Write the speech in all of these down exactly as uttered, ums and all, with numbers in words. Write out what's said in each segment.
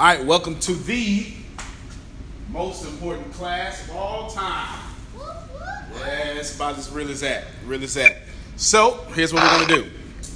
right, welcome to the most important class of all time. Yeah, it's about as real as that. Real as that. So, here's what we're going to do.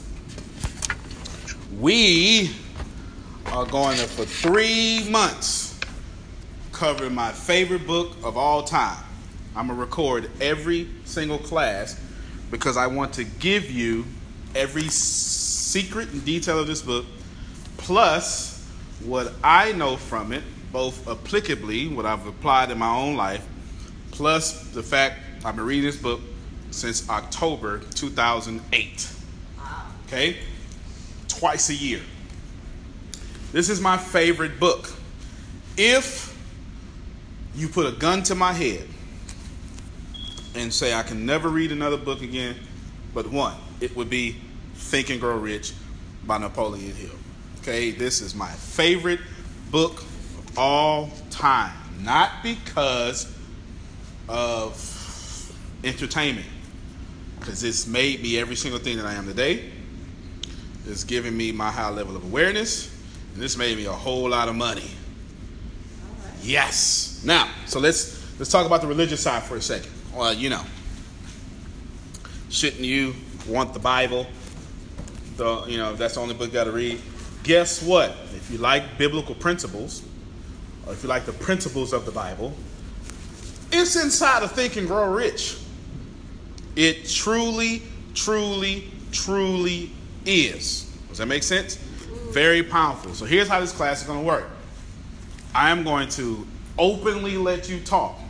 We are going to, for three months, cover my favorite book of all time. I'm going to record every single class because I want to give you every secret and detail of this book, plus what I know from it, both applicably, what I've applied in my own life, plus the fact I've been reading this book since October two thousand eight. Okay? Twice a year. This is my favorite book. If you put a gun to my head and say I can never read another book again but one, it would be Think and Grow Rich by Napoleon Hill. Okay, this is my favorite book of all time. Not because of entertainment, because it's made me every single thing that I am today. It's given me my high level of awareness, and this made me a whole lot of money. Right. Yes. Now, so let's let's talk about the religious side for a second. Well, you know, shouldn't you want the Bible? The you know that's the only book you got to read. Guess what? If you like biblical principles, or if you like the principles of the Bible, it's inside of Think and Grow Rich. It truly, truly, truly is. Does that make sense? Very powerful. So here's how this class is going to work. I am going to openly let you talk.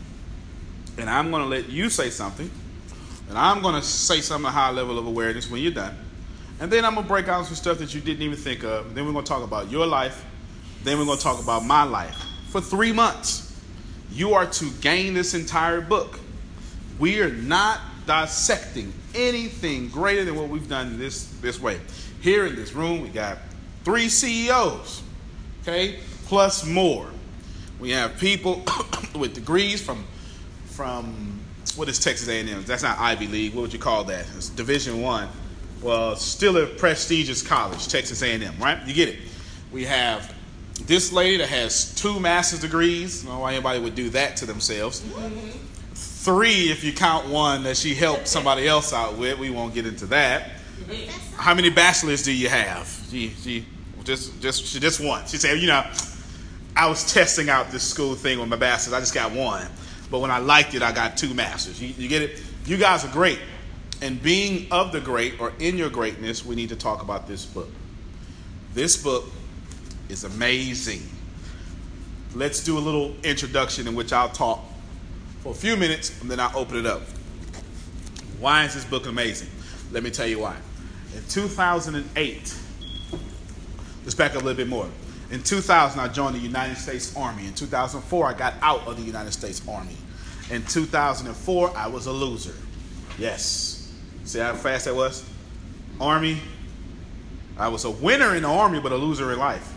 And I'm going to let you say something. And I'm going to say something at a high level of awareness when you're done. And then I'm going to break out some stuff that you didn't even think of. Then we're going to talk about your life. Then we're going to talk about my life. For three months, you are to gain this entire book. We are not dissecting anything greater than what we've done this, this way. Here in this room, we got three C E Os, okay, plus more. We have people with degrees from, from what is Texas A and M? That's not Ivy League. What would you call that? It's Division One. Well, still a prestigious college, Texas A and M, right? You get it. We have this lady that has two master's degrees. I don't know why anybody would do that to themselves. Mm-hmm. Three, if you count one that she helped somebody else out with. We won't get into that. How many bachelors do you have? She, she just, just, she just one. She said, you know, I was testing out this school thing with my bachelors. I just got one. But when I liked it, I got two masters. You, you get it? You guys are great. And being of the great, or in your greatness, we need to talk about this book. This book is amazing. Let's do a little introduction in which I'll talk for a few minutes, and then I'll open it up. Why is this book amazing? Let me tell you why. In two thousand eight, let's back up a little bit more. In two thousand, I joined the United States Army. In two thousand four, I got out of the United States Army. In two thousand four, I was a loser. Yes. See how fast that was? Army. I was a winner in the Army, but a loser in life.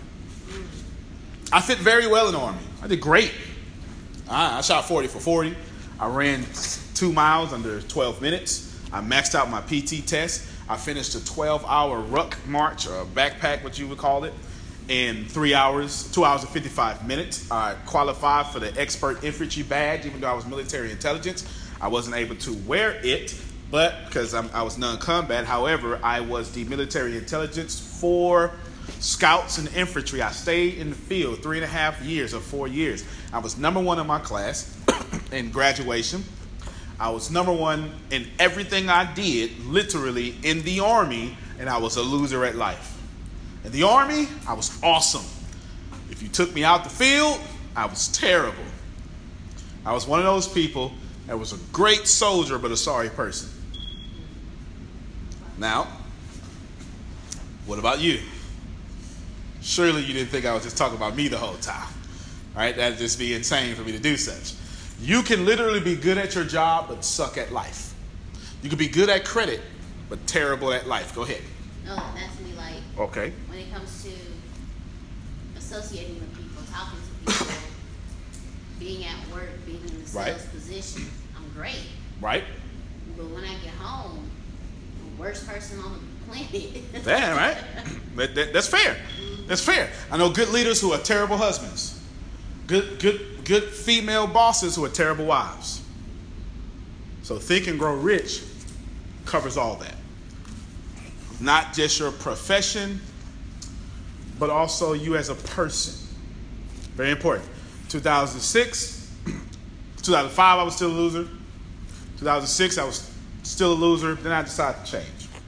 I fit very well in the Army. I did great. I, I shot forty for forty. I ran two miles under twelve minutes. I maxed out my P T test. I finished a twelve-hour ruck march, or a backpack, what you would call it, in three hours, two hours and fifty-five minutes. I qualified for the expert infantry badge, even though I was military intelligence. I wasn't able to wear it, but because I'm, I was non-combat. However, I was the military intelligence for scouts and infantry. I stayed in the field three and a half years or four years. I was number one in my class in graduation. I was number one in everything I did, literally, in the Army, and I was a loser at life. In the Army, I was awesome. If you took me out the field, I was terrible. I was one of those people that was a great soldier, but a sorry person. Now, what about you? Surely you didn't think I was just talking about me the whole time, right? That'd just be insane for me to do such. You can literally be good at your job, but suck at life. You can be good at credit, but terrible at life. Go ahead. No, that's me. Like, okay. When it comes to associating with people, talking to people, being at work, being in the sales right. position, I'm great. Right. But when I get home, the worst person on the planet. Damn, right? That, that, that's fair. That's fair. I know good leaders who are terrible husbands. Good, good, good female bosses who are terrible wives. So Think and Grow Rich covers all that. Not just your profession, but also you as a person. Very important. two thousand six, two thousand five, I was still a loser. two thousand six, I was still a loser. Then I decided to change.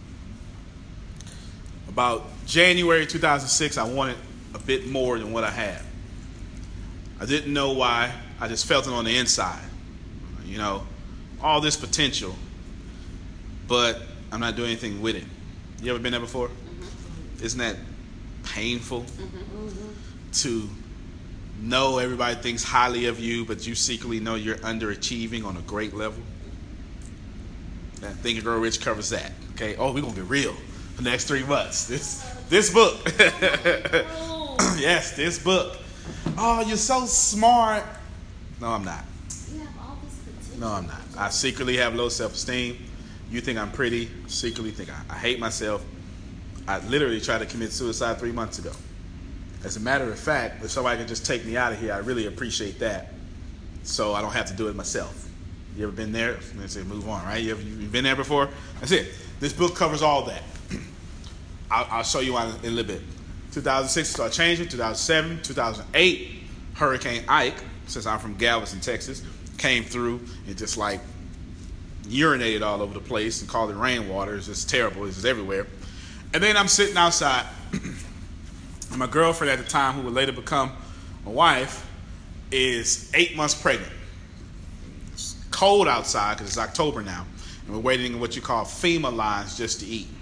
About January two thousand six, I wanted a bit more than what I had. I didn't know why. I just felt it on the inside. You know, all this potential, but I'm not doing anything with it. You ever been there before? Mm-hmm. Isn't that painful? Mm-hmm. To know everybody thinks highly of you, but you secretly know you're underachieving on a great level? That Think and Grow Rich covers that. Okay. Oh, we're gonna get real for the next three months. This this book. Yes, this book. Oh, you're so smart. No, I'm not. You have all this potential. No, I'm not. I secretly have low self-esteem. You think I'm pretty. Secretly think I, I hate myself. I literally tried to commit suicide three months ago. As a matter of fact, if somebody can just take me out of here, I really appreciate that. So I don't have to do it myself. You ever been there? Let's say move on, right? You ever you been there before? That's it. This book covers all that. I'll, I'll show you in a little bit. two thousand six started changing. two thousand seven, two thousand eight, Hurricane Ike, since I'm from Galveston, Texas, came through and just like urinated all over the place and called it rainwater. It's just terrible. It's just everywhere. And then I'm sitting outside. And my girlfriend at the time, who would later become my wife, is eight months pregnant. It's cold outside because it's October now. And we're waiting in what you call FEMA lines just to eat.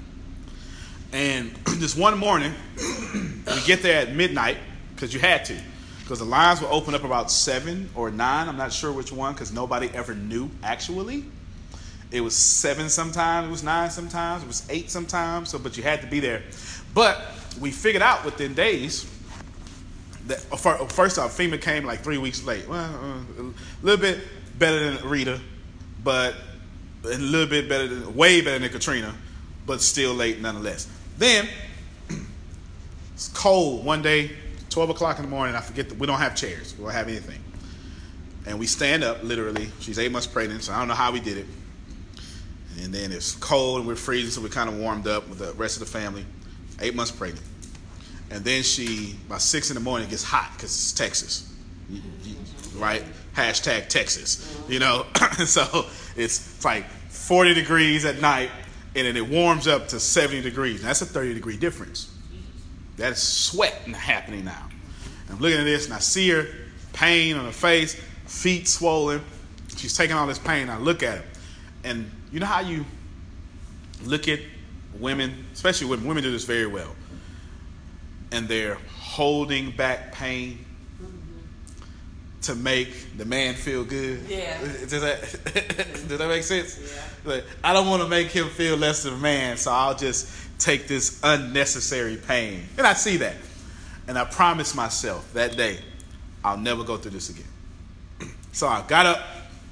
And this one morning, we get there at midnight because you had to. Because the lines will open up about seven or nine. I'm not sure which one because nobody ever knew actually. It was seven sometimes. It was nine sometimes. It was eight sometimes. So, but you had to be there. But we figured out within days that, first off, FEMA came like three weeks late. Well, uh, a little bit better than Rita, but a little bit better than, way better than Katrina, but still late nonetheless. Then it's cold one day, twelve o'clock in the morning. I forget that we don't have chairs. We don't have anything. And we stand up, literally. She's eight months pregnant, so I don't know how we did it. And then it's cold and we're freezing, so we kind of warmed up with the rest of the family. Eight months pregnant. And then she, by six in the morning, gets hot because it's Texas. You, you, right? Hashtag Texas. You know? So it's like forty degrees at night, and then it warms up to seventy degrees. And that's a thirty degree difference. That's sweat happening now. And I'm looking at this, and I see her, pain on her face, feet swollen. She's taking all this pain. I look at her. And you know how you look at women, especially women, women do this very well, and they're holding back pain mm-hmm. to make the man feel good? Yeah. Does that, does that make sense? Yeah. Like, I don't want to make him feel less of a man, so I'll just take this unnecessary pain. And I see that. And I promised myself that day, I'll never go through this again. So I got up,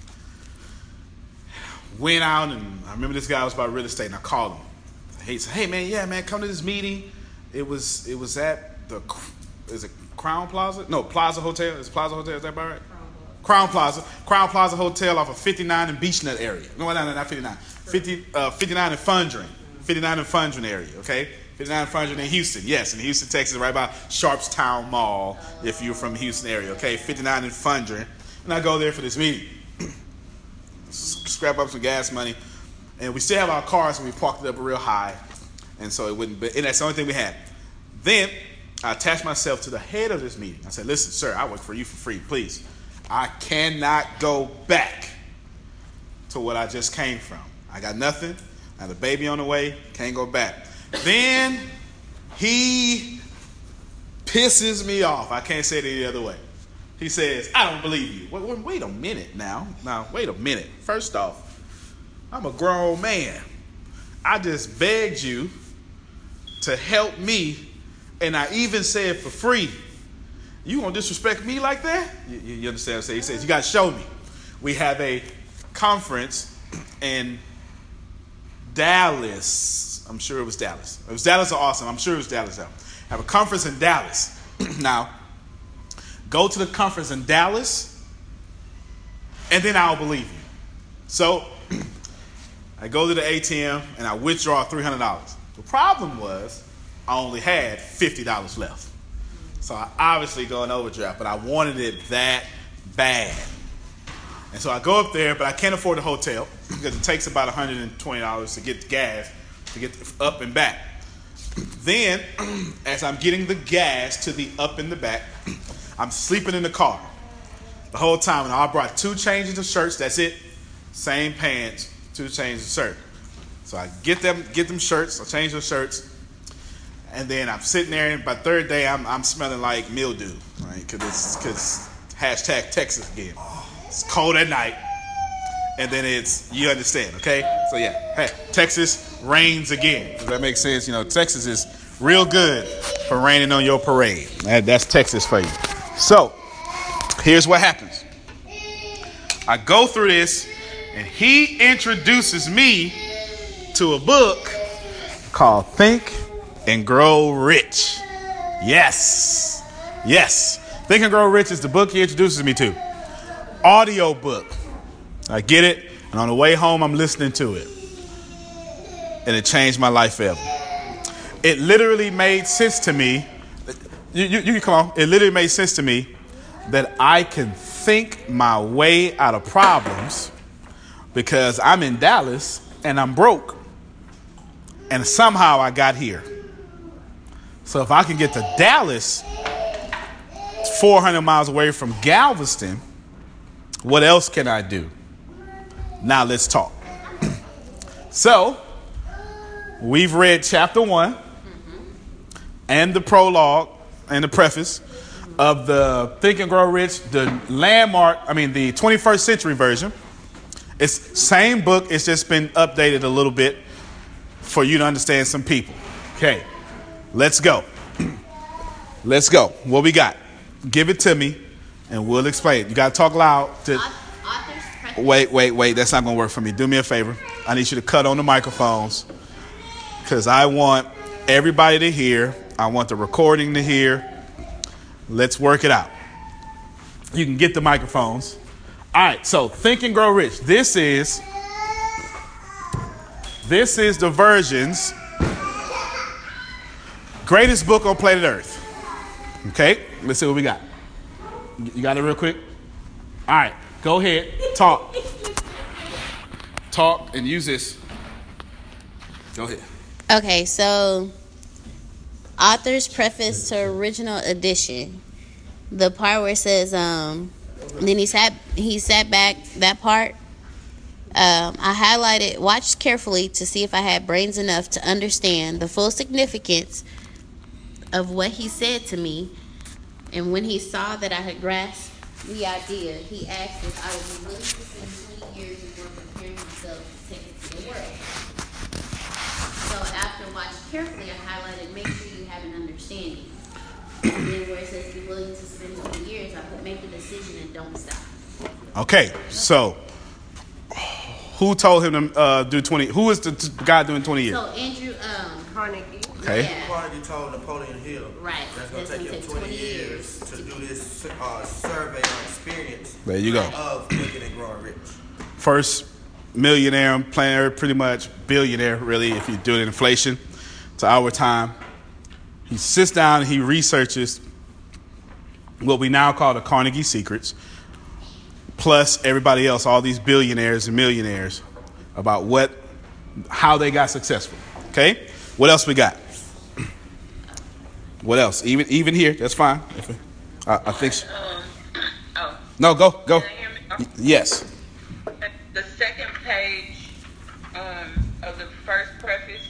went out, and I remember this guy was about real estate, and I called him. He said, "Hey man, yeah man, come to this meeting." It was it was at the is it Crown Plaza? No, Plaza Hotel. Is Plaza Hotel? Is that about right? Crown Plaza. Crown Plaza Hotel off of fifty-nine and Beechnut area. No, no, no, not fifty-nine. fifty, uh, fifty-nine and Fundren. fifty-nine and Fundren area. Okay, fifty-nine and Fundren in Houston. Yes, in Houston, Texas, right by Sharpstown Mall. If you're from Houston area, okay, fifty-nine and Fundren. And I go there for this meeting. Scrap up some gas money. And we still have our cars, so we parked it up real high. And so it wouldn't be, and that's the only thing we had. Then I attached myself to the head of this meeting. I said, "Listen, sir, I work for you for free. Please, I cannot go back to what I just came from. I got nothing. I have a baby on the way. Can't go back." Then he pisses me off. I can't say it any other way. He says, "I don't believe you." Wait, wait, wait a minute now. Now, wait a minute. First off, I'm a grown man. I just begged you to help me, and I even said for free. You gonna disrespect me like that? You, you understand what I'm saying? He says, "You gotta show me." We have a conference in Dallas. I'm sure it was Dallas. It was Dallas or Austin. I'm sure it was Dallas. Though. Have a conference in Dallas. Now, go to the conference in Dallas, and then I'll believe you. So, I go to the A T M, and I withdraw three hundred dollars. The problem was, I only had fifty dollars left. So I obviously go in overdraft, but I wanted it that bad. And so I go up there, but I can't afford the hotel because it takes about one hundred twenty dollars to get the gas, to get up and back. Then, as I'm getting the gas to the up and the back, I'm sleeping in the car the whole time. And I brought two changes of shirts. That's it. Same pants, two changes of shirt. So I get them, get them shirts. I change those shirts. And then I'm sitting there, and by the third day, I'm I'm smelling like mildew, right? Because it's because hashtag Texas again. It's cold at night, and then it's, you understand, okay? So yeah, hey, Texas rains again. Does that make sense? You know, Texas is real good for raining on your parade. That, that's Texas for you. So here's what happens. I go through this, and he introduces me to a book called Think and Grow Rich. Yes. Yes. Think and Grow Rich is the book he introduces me to. Audio book. I get it, and on the way home, I'm listening to it. And it changed my life forever. It literally made sense to me. You, you, you can come on. It literally made sense to me that I can think my way out of problems because I'm in Dallas and I'm broke. And somehow I got here. So if I can get to Dallas, four hundred miles away from Galveston, what else can I do? Now let's talk. So we've read chapter one and the prologue and the preface of the Think and Grow Rich, the landmark, I mean the twenty-first century version. It's same book, it's just been updated a little bit for you to understand some people. Okay, let's go. Let's go. What we got? Give it to me, and we'll explain it. You got to talk loud. To... Wait, wait, wait. That's not going to work for me. Do me a favor. I need you to cut on the microphones because I want everybody to hear. I want the recording to hear. Let's work it out. You can get the microphones. All right, so Think and Grow Rich. This is, this is the version's greatest book on planet Earth. Okay, let's see what we got. You got it real quick? All right, go ahead. Talk. Talk and use this. Go ahead. Okay, so author's preface to original edition. The part where it says, um, then he sat he sat back, that part. Um, I highlighted, watched carefully to see if I had brains enough to understand the full significance of what he said to me, and when he saw that I had grasped the idea, he asked if I would be willing to spend twenty years before preparing myself to take it to the world. So after watching carefully, I highlighted, make sure you have an understanding. And then where it says be willing to spend twenty years, I put make the decision and don't stop. Okay, so who told him to uh, do twenty? Who is the t- guy doing twenty years? So Andrew um, Carnegie. Okay. Yeah. Carnegie told Napoleon Hill. Right. That's going to take him twenty years to do this uh, survey or experience. There you go. Of Thinking and Growing Rich. First millionaire on planet Earth, pretty much billionaire, really, if you do it in inflation to our time. He sits down and he researches what we now call the Carnegie Secrets, plus everybody else, all these billionaires and millionaires, about what, how they got successful. Okay, what else we got? What else? Even even here, that's fine. I, I think. So. Um, oh. No, go go. Can you hear me? Oh. Yes. The second page um, of the first preface,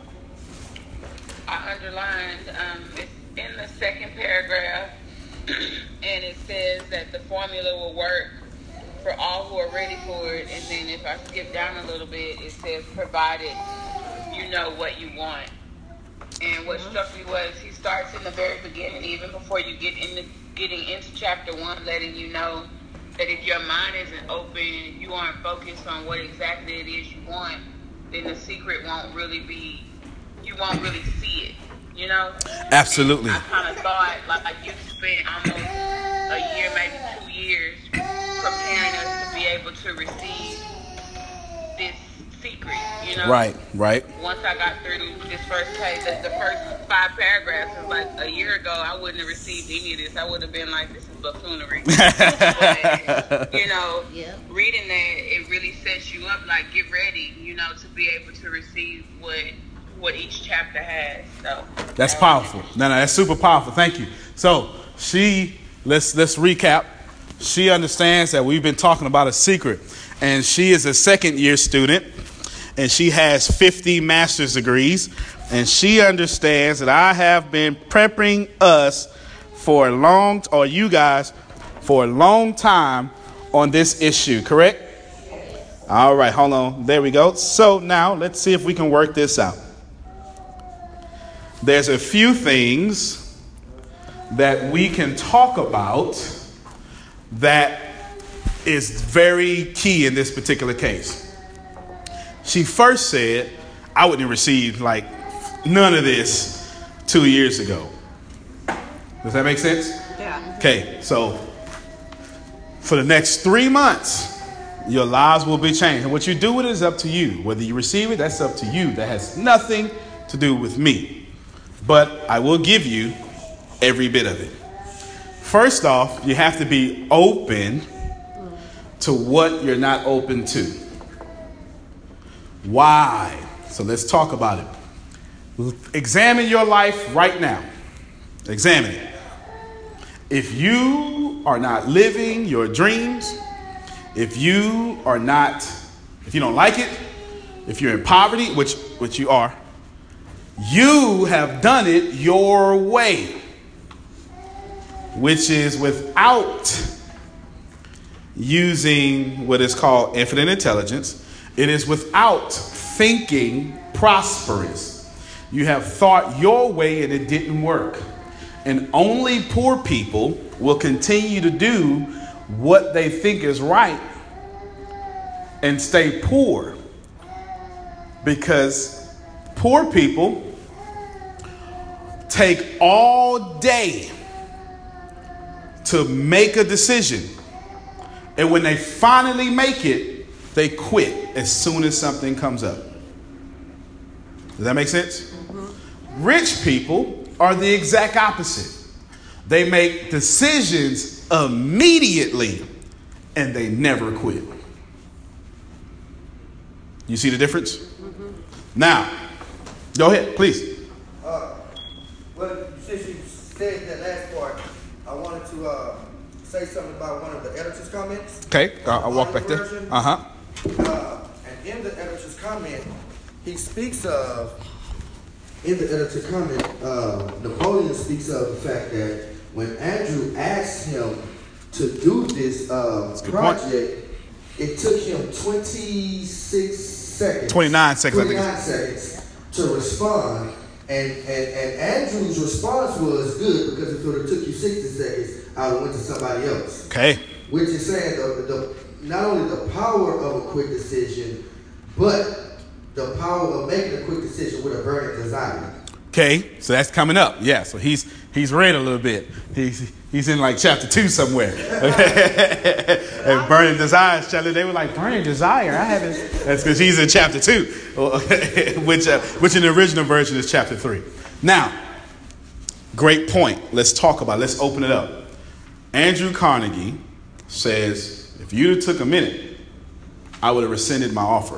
I underlined. Um, it's in the second paragraph, and it says that the formula will work for all who are ready for it. And then if I skip down a little bit, it says provided you know what you want. And what struck me was he starts in the very beginning, even before you get into getting into chapter one, letting you know that if your mind isn't open, you aren't focused on what exactly it is you want, then the secret won't really be you won't really see it, you know? Absolutely. And I kind of thought, like, like you spent almost a year, maybe two years, preparing us to be able to receive this secret, you know? Right, right. Once I got through this first page, the, the first five paragraphs, it was like a year ago, I wouldn't have received any of this. I would have been like, this is buffoonery. But, you know, Yeah. reading that, it really sets you up, like, get ready, you know, to be able to receive what what each chapter has. So That's um, powerful. No, no, that's super powerful. Thank you. So she, let's let's recap. She understands that we've been talking about a secret, and she is a second year student, and she has fifty master's degrees, and she understands that I have been prepping us for a long, or you guys, for a long time on this issue, correct? All right, hold on. There we go. So now let's see if we can work this out. There's a few things that we can talk about that is very key in this particular case. She first said, I wouldn't have received like none of this two years ago. Does that make sense? Yeah. Okay, so for the next three months, your lives will be changed. And what you do with it is up to you. Whether you receive it, that's up to you. That has nothing to do with me. But I will give you every bit of it. First off, you have to be open to what you're not open to. Why? So let's talk about it. Examine your life right now. Examine it. If you are not living your dreams, if you are not, if you don't like it, if you're in poverty, which which you are, you have done it your way, which is without using what is called infinite intelligence. It is without thinking prosperous. You have thought your way and it didn't work. And only poor people will continue to do what they think is right and stay poor, because poor people take all day to make a decision, and when they finally make it, they quit as soon as something comes up. Does that make sense? Mm-hmm. Rich people are the exact opposite. They make decisions immediately and they never quit. You see the difference? Mm-hmm. Now, go ahead, please. Uh, well, since you said that last part, I wanted to uh, say something about one of the editor's comments. Okay, uh, I'll walk back there. Uh-huh. Uh, and in the editor's comment, he speaks of, in the editor's comment, uh, Napoleon speaks of the fact that when Andrew asked him to do this uh, project, it took him twenty-six seconds. twenty-nine seconds, twenty-nine I think. seconds to respond. And, and, and Andrew's response was good, because if it would have took you sixty seconds, I would have went to somebody else. Okay. Which is saying the, the not only the power of a quick decision, but the power of making a quick decision with a burning desire. Okay, so that's coming up. Yeah, so he's he's read a little bit. He's he's in like chapter two somewhere. And burning desires, Charlie. They were like, burning desire. I haven't. That's because he's in chapter two, which uh, which in the original version is chapter three. Now, great point. Let's talk about it. Let's open it up. Andrew Carnegie says, if you'd have took a minute, I would have rescinded my offer.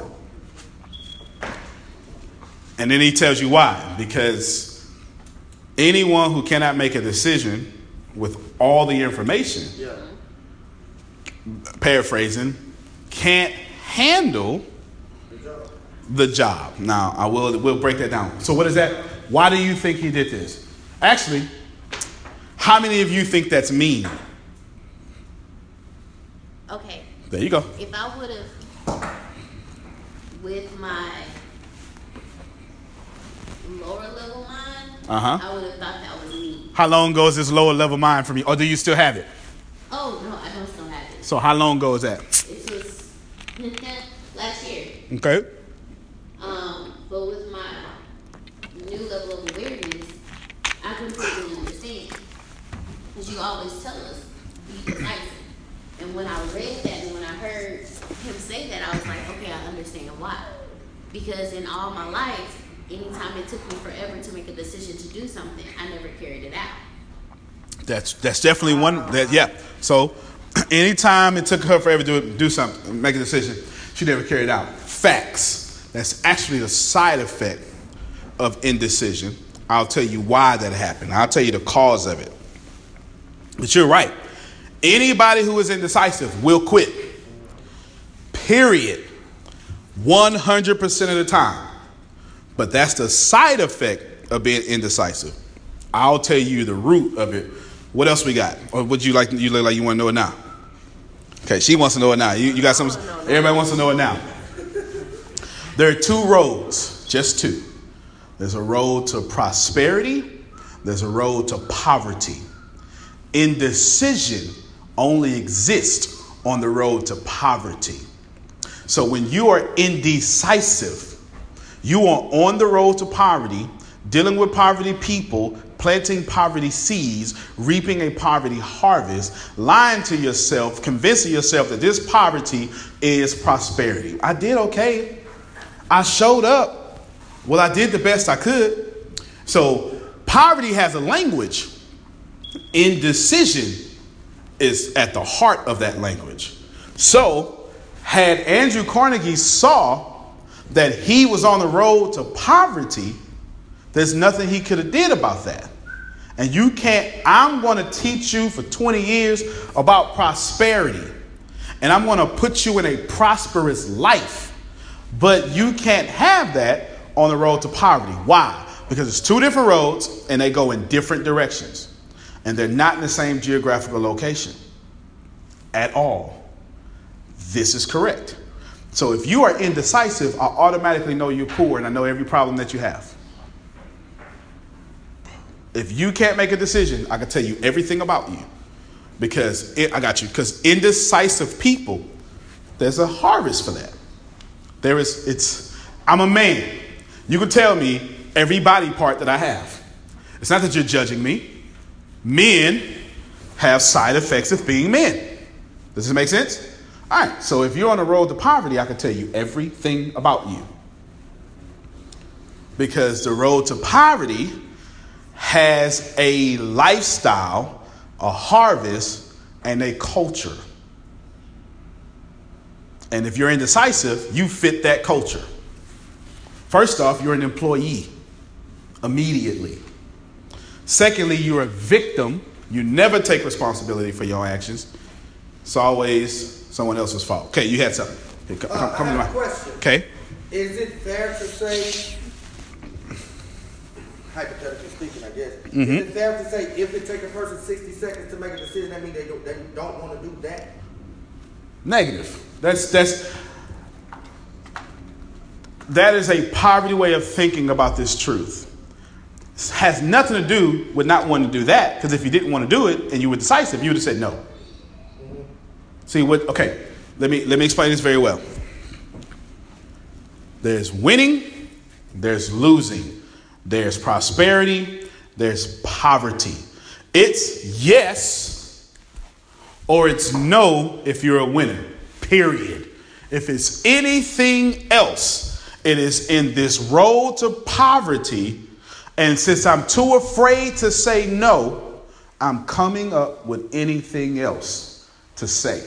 And then he tells you why. Because anyone who cannot make a decision with all the information, yeah. paraphrasing, can't handle the job. the job. Now, I will we'll break that down. So what is that? Why do you think he did this? Actually, how many of you think that's mean? Okay. There you go. If I would have, with my lower level mind, Uh-huh. I would have thought that was me. How long ago is this lower level mind from you? Or do you still have it? Oh, no, I don't still have it. So how long ago is that? This was last year. Okay. Um, but with my new level of awareness, I completely understand. Because you always tell us, be decisive. And when I read that and when I heard him say that, I was like, okay, I understand why. Because in all my life, anytime it took me forever to make a decision to do something, I never carried it out. That's that's definitely one. That yeah. So anytime it took her forever to do, do something, make a decision, she never carried it out. Facts. That's actually the side effect of indecision. I'll tell you why that happened. I'll tell you the cause of it. But you're right. Anybody who is indecisive will quit. Period. one hundred percent of the time. But that's the side effect of being indecisive. I'll tell you the root of it. What else we got? Or would you like, you look like you want to know it now? Okay, she wants to know it now. You, you got something? Everybody wants to know it now. There are two roads, just two. There's a road to prosperity. There's a road to poverty. Indecision only exists on the road to poverty. So when you are indecisive, you are on the road to poverty, dealing with poverty people, planting poverty seeds, reaping a poverty harvest, lying to yourself, convincing yourself that this poverty is prosperity. I did okay. I showed up. Well, I did the best I could. So poverty has a language. Indecision is at the heart of that language. So had Andrew Carnegie saw that he was on the road to poverty, there's nothing he could have did about that. And you can't, I'm going to teach you for twenty years about prosperity. And I'm going to put you in a prosperous life. But you can't have that on the road to poverty. Why? Because it's two different roads and they go in different directions. And they're not in the same geographical location at all. This is correct. So if you are indecisive, I automatically know you're poor and I know every problem that you have. If you can't make a decision, I can tell you everything about you. Because it, I got you. Because indecisive people, there's a harvest for that. There is, it's, I'm a man. You can tell me every body part that I have. It's not that you're judging me. Men have side effects of being men. Does this make sense? All right. So if you're on the road to poverty, I can tell you everything about you. Because the road to poverty has a lifestyle, a harvest, and a culture. And if you're indecisive, you fit that culture. First off, you're an employee immediately. Secondly, you're a victim. You never take responsibility for your actions. It's always someone else's fault. Okay, you had something. Okay, come, Uh, come I to have my a question. Okay. Is it fair to say, hypothetically speaking, I guess, Mm-hmm. is it fair to say if it takes a person sixty seconds to make a decision, that means they don't, they don't want to do that? Negative. That's that's that is a poverty way of thinking about this truth. It has nothing to do with not wanting to do that, because if you didn't want to do it and you were decisive, you would have said no. Mm-hmm. See what? Okay, let me let me explain this very well. There's winning, there's losing, there's prosperity, there's poverty. It's yes or it's no if you're a winner. Period. If it's anything else, it is in this road to poverty. And since I'm too afraid to say no, I'm coming up with anything else to say.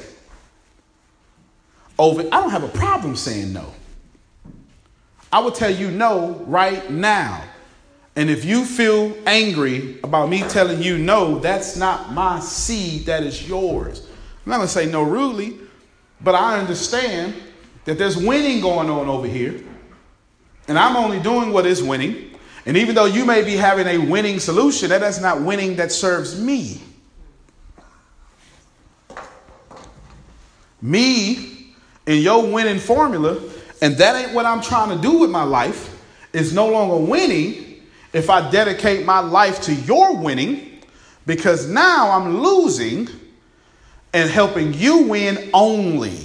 Over, I don't have a problem saying no. I will tell you no right now. And if you feel angry about me telling you no, that's not my seed, that is yours. I'm not going to say no rudely, but I understand that there's winning going on over here. And I'm only doing what is winning. And even though you may be having a winning solution, that is not winning that serves me. Me and your winning formula, and that ain't what I'm trying to do with my life, is no longer winning if I dedicate my life to your winning, because now I'm losing and helping you win only.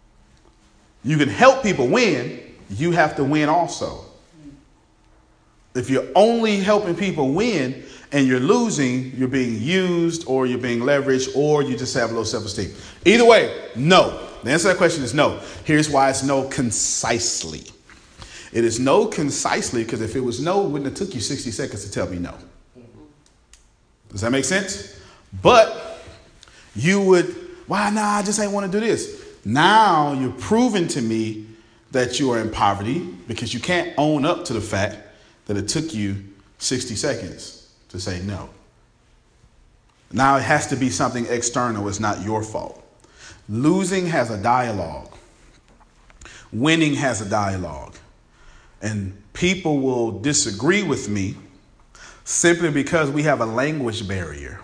You can help people win. You have to win also. If you're only helping people win and you're losing, you're being used or you're being leveraged or you just have low self-esteem. Either way, no. The answer to that question is no. Here's why it's no concisely. It is no concisely because if it was no, it wouldn't have took you sixty seconds to tell me no. Does that make sense? But you would, why, nah, I just ain't want to do this. Now you're proving to me that you are in poverty because you can't own up to the fact that it took you sixty seconds to say no. Now it has to be something external. It's not your fault. Losing has a dialogue. Winning has a dialogue. And people will disagree with me simply because we have a language barrier.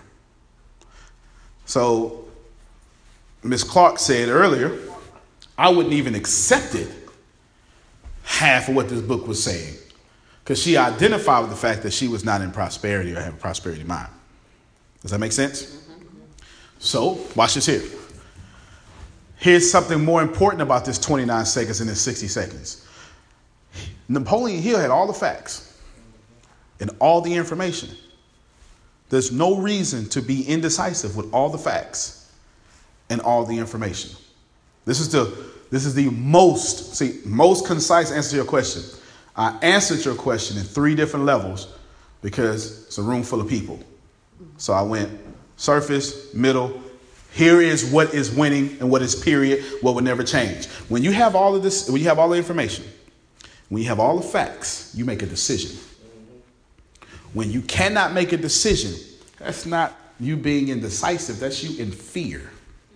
So Miz Clark said earlier, I wouldn't even accept it, half of what this book was saying, because she identified with the fact that she was not in prosperity or have a prosperity mind. Does that make sense? Mm-hmm. So watch this here. Here's something more important about this twenty-nine seconds and this sixty seconds. Napoleon Hill had all the facts and all the information. There's no reason to be indecisive with all the facts and all the information. This is the this is the most see most concise answer to your question. I answered your question in three different levels because it's a room full of people. So I went surface, middle. Here is what is winning and what is period, what will never change. When you have all of this, when you have all the information, when you have all the facts, you make a decision. When you cannot make a decision, that's not you being indecisive. That's you in fear.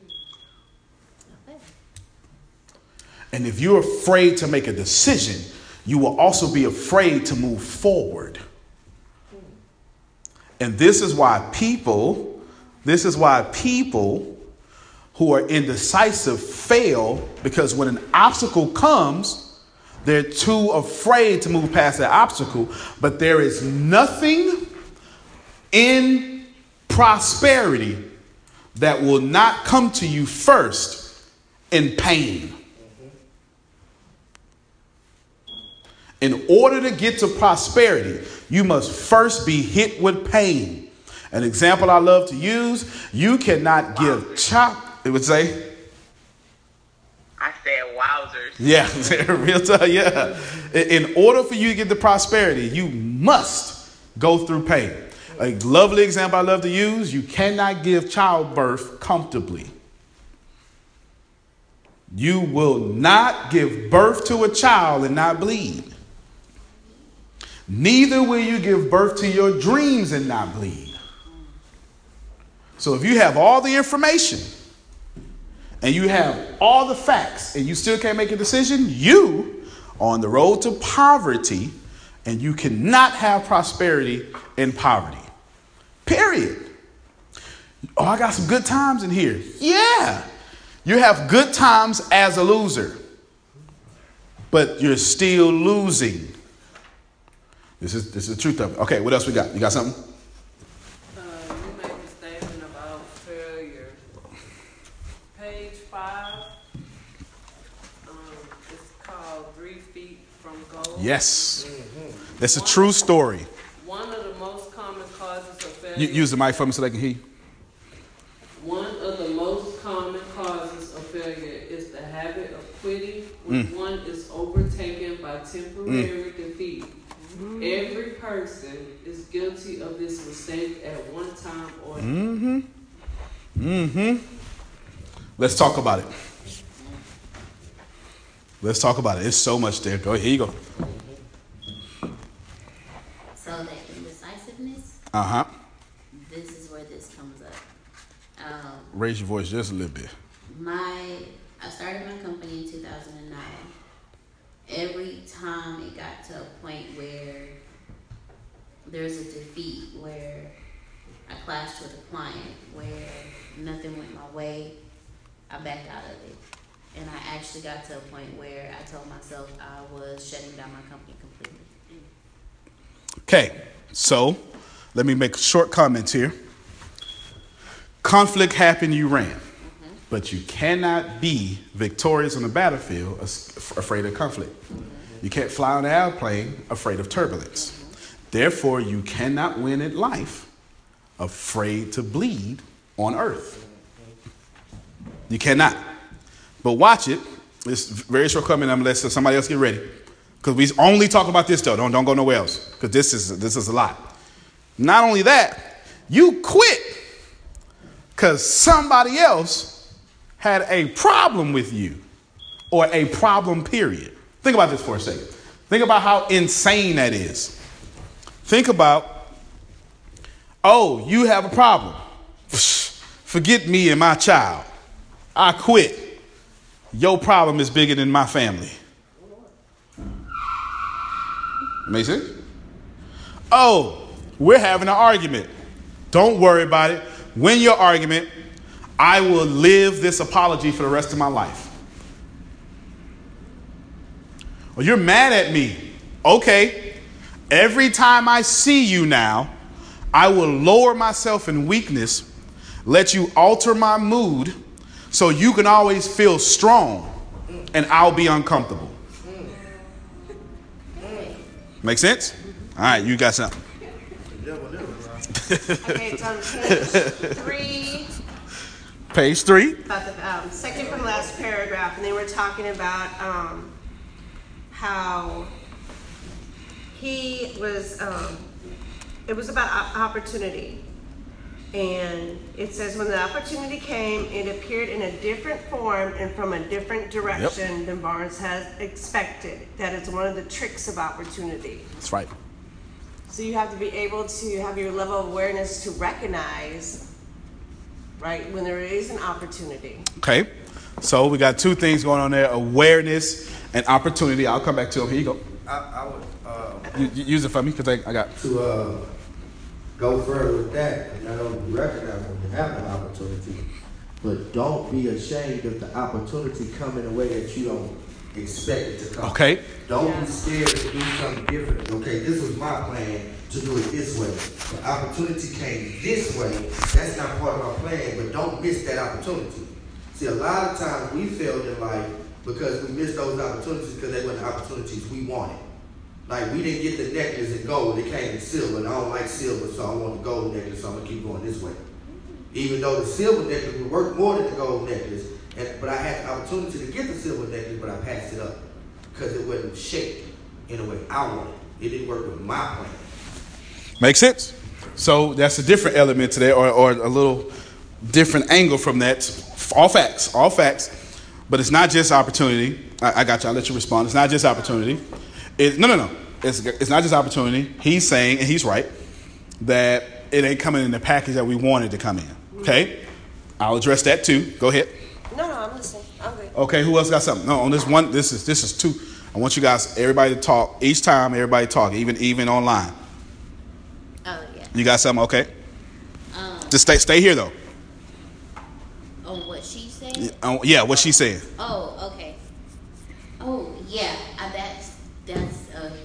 And if you're afraid to make a decision, you will also be afraid to move forward. And this is why people, this is why people who are indecisive fail, because when an obstacle comes, they're too afraid to move past that obstacle. But there is nothing in prosperity that will not come to you first in pain. In order to get to prosperity, you must first be hit with pain. An example I love to use, you cannot give chop. It would say, I said wowzers. yeah, real time, yeah. In order for you to get to prosperity, you must go through pain. A lovely example I love to use, you cannot give childbirth comfortably. You will not give birth to a child and not bleed. Neither will you give birth to your dreams and not bleed. So if you have all the information and you have all the facts and you still can't make a decision, you are on the road to poverty, and you cannot have prosperity in poverty. Period. Oh, I got some good times in here. Yeah. You have good times as a loser, but you're still losing. This is this is the truth of it. Okay, what else we got? You got something? Uh, you made a statement about failure. Page five. Um, it's called Three Feet from Gold. Yes. Mm-hmm. That's a true story. One of the most common causes of failure. You, use the mic for me so they can hear you. One of the most common causes of failure is the habit of quitting when mm. one is overtaken by temporary mm. defeat. Every person is guilty of this mistake at one time or another. Mm-hmm. Mm-hmm. Let's talk about it. Let's talk about it. It's so much there. Go ahead. Here you go. So that indecisiveness. Uh huh. This is where this comes up. Um, Raise your voice just a little bit. My, I started my company in two thousand nine. Every time it got to a point where there's a defeat, where I clashed with a client, where nothing went my way, I backed out of it. And I actually got to a point where I told myself I was shutting down my company completely. Okay, so let me make short comments here. Conflict happened, you ran. Mm-hmm. But you cannot be victorious on the battlefield afraid of conflict. Mm-hmm. You can't fly on an airplane afraid of turbulence. Mm-hmm. Therefore, you cannot win at life afraid to bleed on earth. You cannot. But watch it. It's very short coming unless somebody else get ready. Because we only talk about this though. Don't, don't go nowhere else. Because this is, this is a lot. Not only that, you quit because somebody else had a problem with you or a problem period. Think about this for a second. Think about how insane that is. Think about, oh, you have a problem. Forget me and my child. I quit. Your problem is bigger than my family. Make sense? Oh, we're having an argument. Don't worry about it. Win your argument. I will live this apology for the rest of my life. Well, you're mad at me. Okay. Every time I see you now, I will lower myself in weakness, let you alter my mood so you can always feel strong and I'll be uncomfortable. Make sense? All right, you got something. Okay, it's on page three. Page three. About the um, second from last paragraph, and they were talking about um, how he was. Um, it was about opportunity, and it says when the opportunity came, it appeared in a different form and from a different direction yep. than Barnes has expected. That is one of the tricks of opportunity. That's right. So you have to be able to have your level of awareness to recognize, right, when there is an opportunity. Okay. So we got two things going on there, awareness and opportunity. I'll come back to them. Here you go. I, I would uh, you, you use it for me because I, I got. To uh, go further with that, and not only recognize when you have an opportunity, but don't be ashamed if the opportunity come in a way that you don't expect it to come. Okay. Don't yeah. be scared to do something different. Okay, this was my plan to do it this way. The opportunity came this way. That's not part of our plan, but don't miss that opportunity. See, a lot of times we failed in life because we missed those opportunities because they weren't the opportunities we wanted. Like, we didn't get the necklace in gold. It came in silver, and I don't like silver, so I want the gold necklace, so I'm going to keep going this way. Even though the silver necklace would work more than the gold necklace, and, but I had the opportunity to get the silver necklace, but I passed it up because it wasn't shaped in a way I wanted. It didn't work with my plan. Makes sense? So that's a different element to that, or, or a little different angle from that. All facts, all facts. But it's not just opportunity. I, I got you. I'll let you respond. It's not just opportunity. It, no, no, no. It's, it's not just opportunity. He's saying, and he's right, that it ain't coming in the package that we wanted to come in. Okay? I'll address that too. Go ahead. No, no, I'm listening. I'm good. Okay, who else got something? No, on this one, this is this is two. I want you guys, everybody to talk. Each time, everybody talk, even even online. Oh, yeah. You got something? Okay. Um, Just stay stay here, though. Oh, what she said? Yeah, oh, yeah, what she said. Oh, okay. Oh, yeah. I, that's that's uh,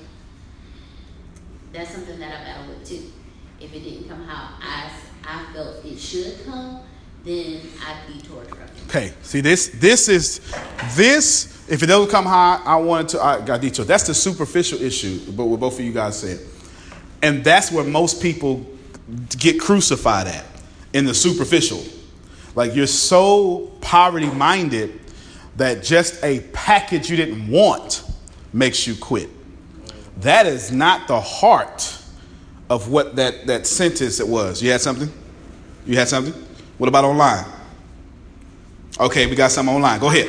that's something that I battle with too. If it didn't come how I I felt it should come, then I'd be tortured. Okay. See, this this is this. If it doesn't come how I wanted to, I got detoured. That's the superficial issue. But what both of you guys said, and that's where most people get crucified at, in the superficial. Like, you're so poverty minded that just a package you didn't want makes you quit. That is not the heart of what that, that sentence it was. You had something? You had something? What about online? Okay, we got something online. Go ahead.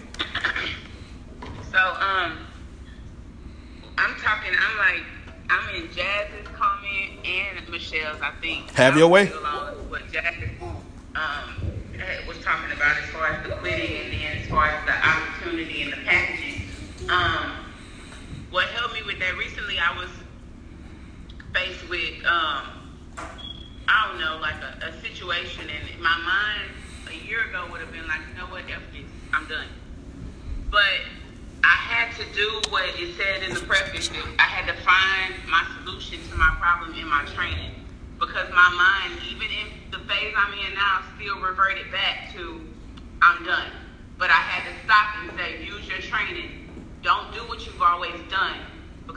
So, um, I'm talking, I'm like, I'm in Jazz's comment and Michelle's, I think. Have your way. Along with what Jazz um, was talking about as far as the quitting and then as far as the opportunity and the packaging. Um, what helped me with that recently, I was faced with, um, I don't know, like a, a situation, and my mind a year ago would have been like, you know what, F this, I'm done. But I had to do what it said in the preface. I had to find my solution to my problem in my training, because my mind, even in the phase I'm in now, still reverted back to, I'm done. But I had to stop and say, use your training. Don't do what you've always done,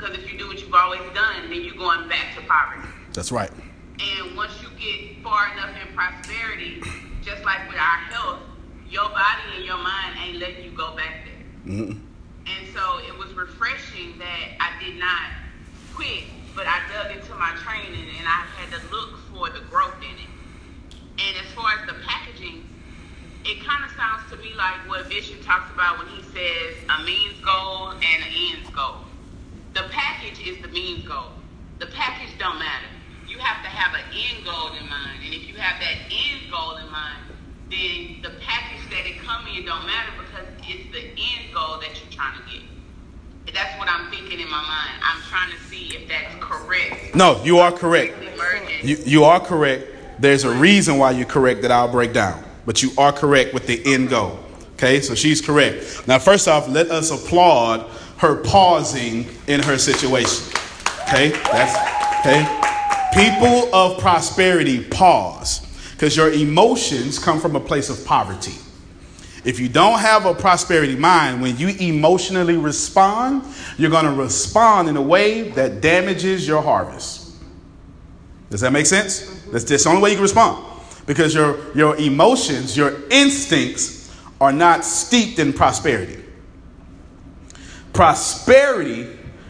Because if you do what you've always done, then you're going back to poverty. That's right. And once you get far enough in prosperity, just like with our health, your body and your mind ain't letting you go back there. Mm-hmm. And so it was refreshing that I did not quit, but I dug into my training and I had to look for the growth in it. And as far as the packaging, it kind of sounds to me like what Bishop talks about when he says a means goal and an ends goal. The package is the means goal. The package don't matter. You have to have an end goal in mind. And if you have that end goal in mind, then the package that it come in don't matter because it's the end goal that you're trying to get. That's what I'm thinking in my mind. I'm trying to see if that's correct. No, you are correct. You, you are correct. There's a reason why you're correct that I'll break down. But you are correct with the end goal. Okay, so she's correct. Now, first off, let us applaud her pausing in her situation. Okay, that's okay. People of prosperity pause because your emotions come from a place of poverty. If you don't have a prosperity mind, when you emotionally respond, you're going to respond in a way that damages your harvest. Does that make sense? That's, that's the only way you can respond. Because your, your emotions, your instincts are not steeped in prosperity. Prosperity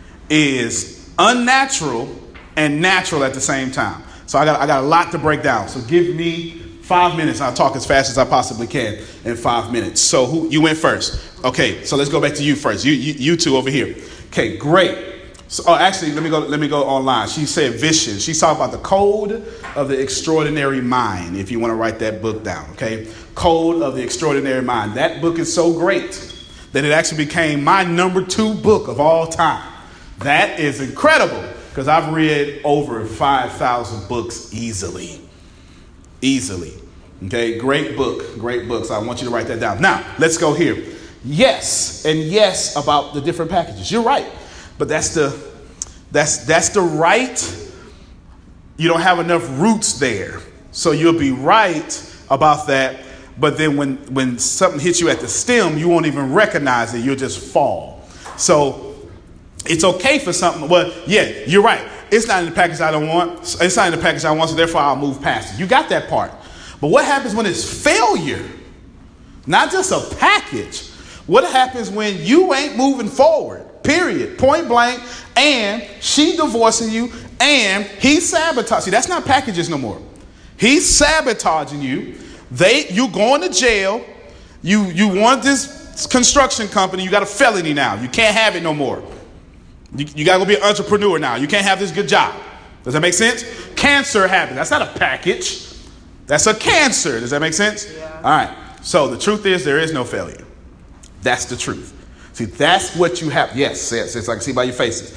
is unnatural and natural at the same time. So I got, I got a lot to break down. So give me five minutes. I'll talk as fast as I possibly can in five minutes. So who you went first? Okay, so let's go back to you first. You you, you two over here. Okay, great. So, oh, actually, let me go. Let me go online. She said vision. She's talking about the Code of the Extraordinary Mind. If you want to write that book down, okay, Code of the Extraordinary Mind. That book is so great that it actually became my number two book of all time. That is incredible because I've read over five thousand books easily, easily. Okay, great book, great book. So I want you to write that down. Now let's go here. Yes, and yes about the different packages. You're right. But that's the that's that's the right. You don't have enough roots there. So you'll be right about that. But then when, when something hits you at the stem, you won't even recognize it. You'll just fall. So it's okay for something. Well, yeah, you're right. It's not in the package I don't want. It's not in the package I want, so therefore I'll move past it. You got that part. But what happens when it's failure? Not just a package. What happens when you ain't moving forward? Period. Point blank. And she divorcing you and he's sabotaging. See, that's not packages no more. He's sabotaging you. They, you going to jail. You, you want this construction company. You got a felony now. You can't have it no more. You, you got to go be an entrepreneur now. You can't have this good job. Does that make sense? Cancer happens. That's not a package. That's a cancer. Does that make sense? Yeah. All right. So the truth is there is no failure. That's the truth. See, that's what you have. Yes, yes, yes. I can see by your faces.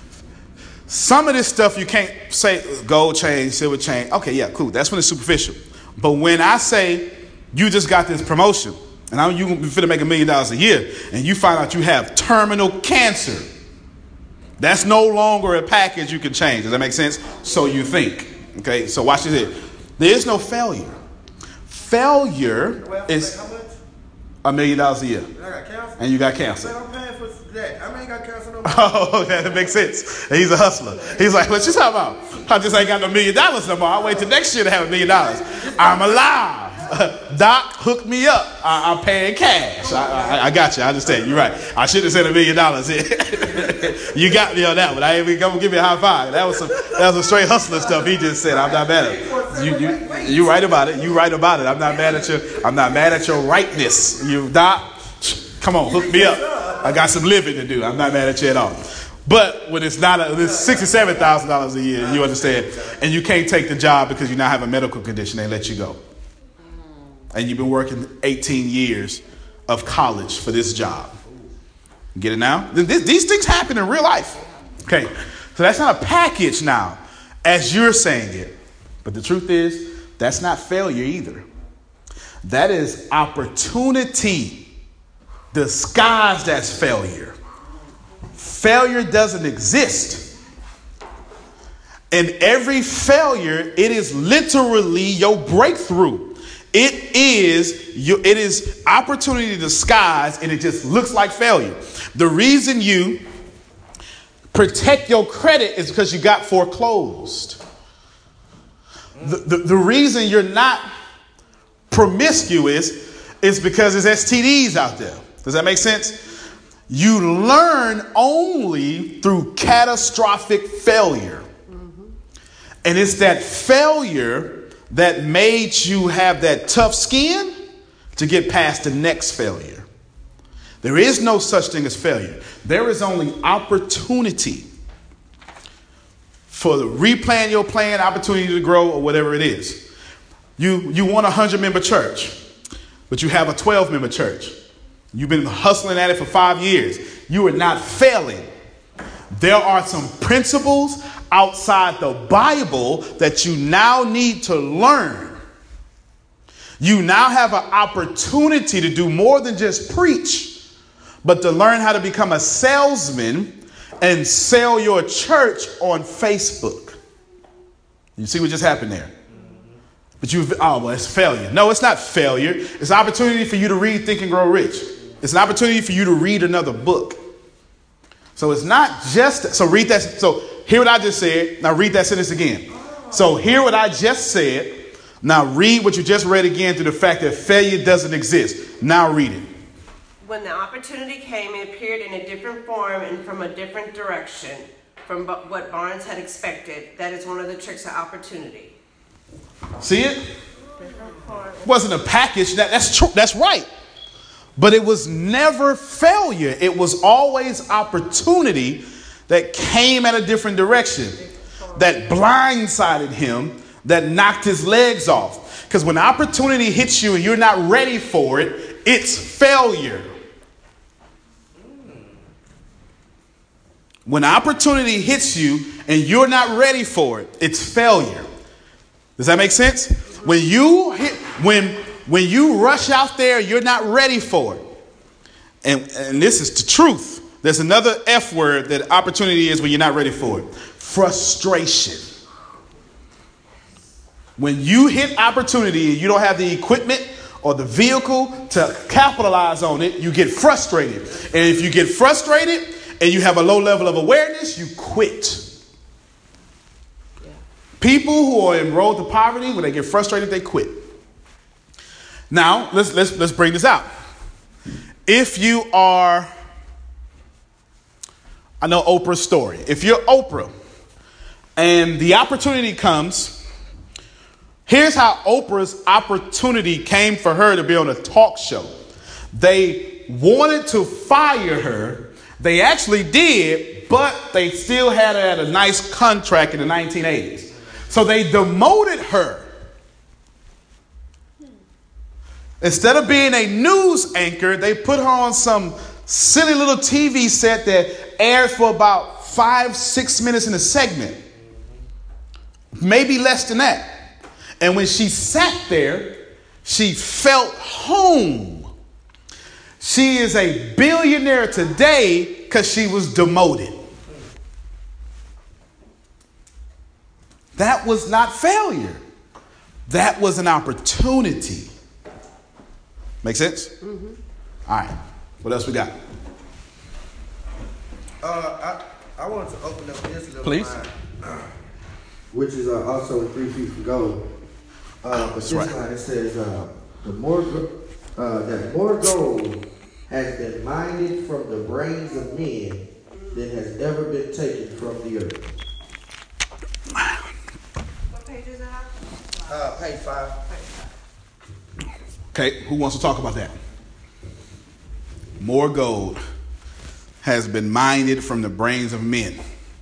Some of this stuff you can't say gold chain, silver chain. Okay, yeah, cool. That's when it's superficial. But when I say you just got this promotion and I'm you finna make a million dollars a year and you find out you have terminal cancer, that's no longer a package you can change. Does that make sense? So you think. Okay, so watch this here. There is no failure. Failure well, is how much? A million dollars a year. I got cancer. And you got cancer. Man, I'm paying for that. I ain't got cancer no more. Oh, okay, that makes sense. And he's a hustler. He's like, what you talking about? I just ain't got no million dollars no more. I'll wait till next year to have a million dollars. I'm alive. Doc, hook me up. I, I'm paying cash. I, I, I got you. I understand. You're right. I should have said a million dollars. You got me on that one. I ain't even gonna give you a high five. That was some that was some straight hustler stuff he just said. I'm not mad at it. You you you right about it. You right about it. I'm not mad at you. I'm not mad at your rightness. You Doc, come on, hook me up. I got some living to do. I'm not mad at you at all. But when it's not a, it's sixty-seven thousand dollars a year, you understand, and you can't take the job because you now have a medical condition, they let you go. And you've been working eighteen years of college for this job. Get it now? This, these things happen in real life. Okay, so that's not a package now, as you're saying it. But the truth is, that's not failure either. That is opportunity disguised as failure. Failure doesn't exist. In every failure, it is literally your breakthrough. It is you, it is opportunity disguised, and it just looks like failure. The reason you protect your credit is because you got foreclosed. The, the, the reason you're not promiscuous is because there's S T Ds out there. Does that make sense? You learn only through catastrophic failure. Mm-hmm. And it's that failure that made you have that tough skin to get past the next failure. There is no such thing as failure. There is only opportunity for the replan your plan, opportunity to grow, or whatever it is. You, you want a hundred-member church, but you have a twelve-member church. You've been hustling at it for five years. You are not failing. There are some principles outside the Bible that you now need to learn. You now have an opportunity to do more than just preach, but to learn how to become a salesman and sell your church on Facebook. You see what just happened there? But you, oh, well, it's failure. No, it's not failure. It's an opportunity for you to read Think and Grow Rich. It's an opportunity for you to read another book. So it's not just, so read that. So hear what I just said. Now read that sentence again. So hear what I just said. Now read what you just read again through the fact that failure doesn't exist. Now read it. When the opportunity came, it appeared in a different form and from a different direction from what Barnes had expected. That is one of the tricks of opportunity. See it? Wasn't a package. That, that's true. That's right. But it was never failure. It was always opportunity that came at a different direction, that blindsided him, that knocked his legs off. Because when opportunity hits you and you're not ready for it, it's failure. When opportunity hits you and you're not ready for it, it's failure. Does that make sense? When you hit, when when you rush out there, you're not ready for it. And, and this is the truth. There's another F word that opportunity is when you're not ready for it. Frustration. When you hit opportunity and you don't have the equipment or the vehicle to capitalize on it, you get frustrated. And if you get frustrated and you have a low level of awareness, you quit. Yeah. People who are enrolled to poverty, when they get frustrated, they quit. Now, let's let's let's bring this out. If you are, I know Oprah's story. If you're Oprah and the opportunity comes, here's how Oprah's opportunity came for her to be on a talk show. They wanted to fire her. They actually did, but they still had her at a nice contract in the nineteen eighties. So they demoted her. Instead of being a news anchor, they put her on some silly little T V set that aired for about five, six minutes in a segment. Maybe less than that. And when she sat there, she felt home. She is a billionaire today because she was demoted. That was not failure. That was an opportunity. Make sense? Mm-hmm. All right. What else we got? Uh, I, I wanted to open up this little Please. line, uh, which is uh, also in Three Feet from Gold. Uh, but this right. line, it says, uh, the more uh, that more gold has been mined from the brains of men than has ever been taken from the earth. What page is that? Uh, page five. Okay, who wants to talk about that? More gold has been mined from the brains of men.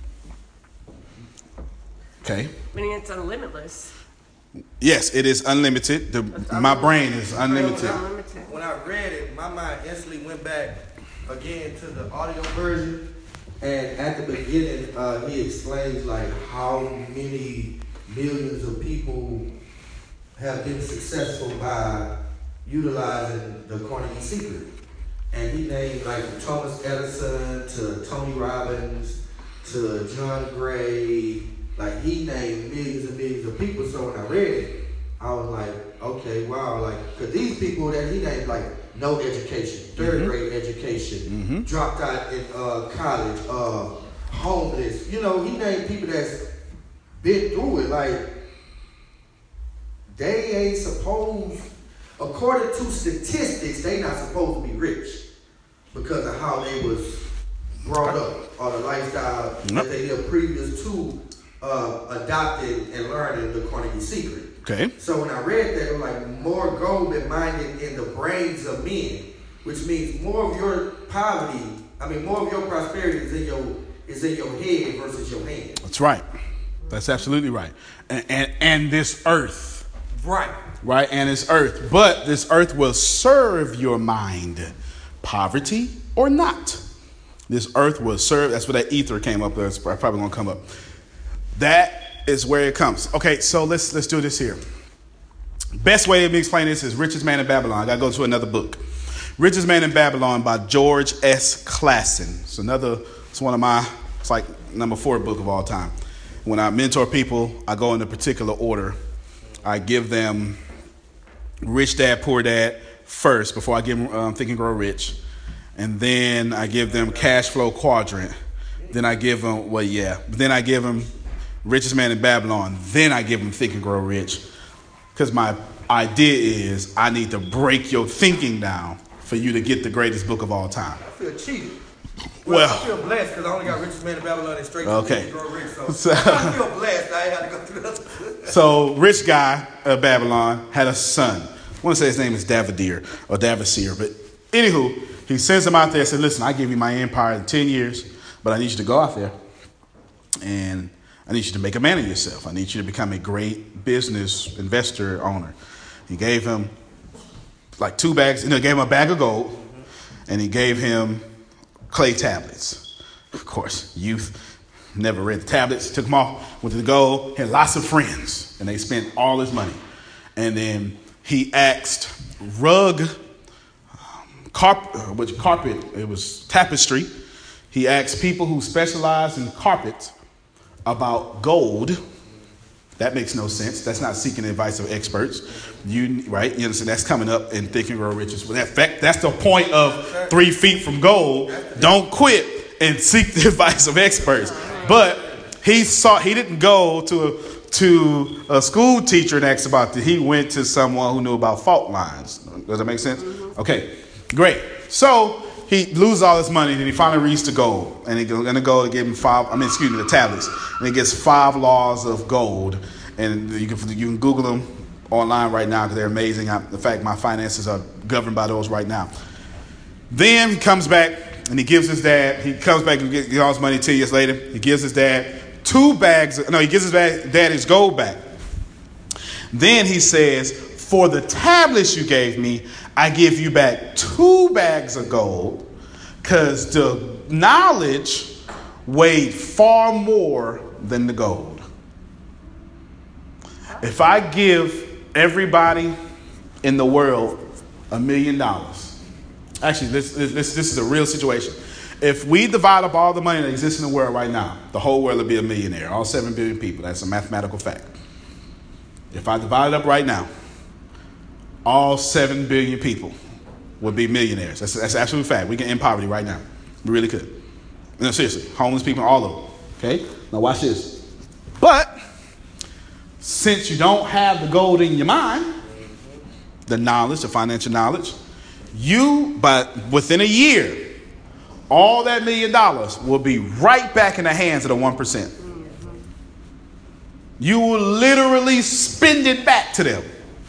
Okay. Meaning it's unlimitless. Yes, it is unlimited. The, my brain is unlimited. When I read it, my mind instantly went back again to the audio version. And at the beginning, uh, he explains like how many millions of people have been successful by utilizing the Carnegie Secret. And he named like from Thomas Edison to Tony Robbins to John Gray. Like he named millions and millions of people. So when I read it, I was like, okay, wow. Like, because these people that he named, like no education, third mm-hmm. grade education, mm-hmm. dropped out in uh, college, uh, homeless. You know, he named people that's been through it. Like, they ain't supposed, according to statistics, they not supposed to be rich because of how they was brought up or the lifestyle yep. that they lived previous to uh, adopting and learning the Carnegie Secret. Okay. So when I read that, it was like more gold been minded in the brains of men, which means more of your poverty, I mean more of your prosperity is in your is in your head versus your hand. That's right. That's absolutely right. And and, and this earth. Right. Right, and it's earth. But this earth will serve your mind, poverty or not. This earth will serve. That's where that ether came up. That's probably going to come up. That is where it comes. Okay, so let's let's do this here. Best way to explain this is Richest Man in Babylon. I got to go to another book. Richest Man in Babylon by George S. Clason. It's another, it's one of my, it's like number four book of all time. When I mentor people, I go in a particular order. I give them Rich Dad, Poor Dad first before I give them um, Think and Grow Rich. And then I give them Cash Flow Quadrant. Then I give them, well, yeah. Then I give them Richest Man in Babylon. Then I give them Think and Grow Rich. Because my idea is I need to break your thinking down for you to get the greatest book of all time. I feel cheated. Well, Well, I feel blessed because I only got Richest Man in Babylon and straight to Okay. Think and Grow Rich. So, So- I feel blessed. I ain't had to go through that. So, rich guy of Babylon had a son. I want to say his name is Davadier or Davasir. But anywho, he sends him out there and said, listen, I give you my empire in ten years, but I need you to go out there and I need you to make a man of yourself. I need you to become a great business investor owner. He gave him like two bags, you know, gave him a bag of gold and he gave him clay tablets. Of course, youth never read the tablets, took them off, went to the gold, had lots of friends, and they spent all his money. And then he asked rug, um, carp, uh, which carpet, it was tapestry. He asked people who specialize in carpets about gold. That makes no sense. That's not seeking the advice of experts. You right? You understand? That's coming up in Think and Grow Riches. Well, that fact, that's the point of three feet from gold. Don't quit and seek the advice of experts. But he saw he didn't go to a to a school teacher and ask about it. He went to someone who knew about fault lines. Does that make sense? Okay, great. So he loses all his money, then he finally reaches the gold, and he's going to go to give him five. I mean, excuse me, the tablets, and he gets five laws of gold, and you can you can Google them online right now because they're amazing. I, in fact, my finances are governed by those right now. Then he comes back and he gives his dad. He comes back and gets all his money ten years later. He gives his dad two bags. Of, no, he gives his dad, dad his gold back. Then he says, "For the tablets you gave me, I give you back two bags of gold, because the knowledge weighed far more than the gold." If I give everybody in the world a million dollars, actually, this, this, this is a real situation. If we divide up all the money that exists in the world right now, the whole world would be a millionaire, all seven billion people. That's a mathematical fact. If I divide it up right now, all seven billion people would be millionaires. That's, that's absolute fact. We can end poverty right now. We really could. No, seriously, homeless people, all of them. Okay? Now watch this. But since you don't have the gold in your mind, the knowledge, the financial knowledge, you, but within a year, all that million dollars will be right back in the hands of the one percent. You will literally spend it back to them.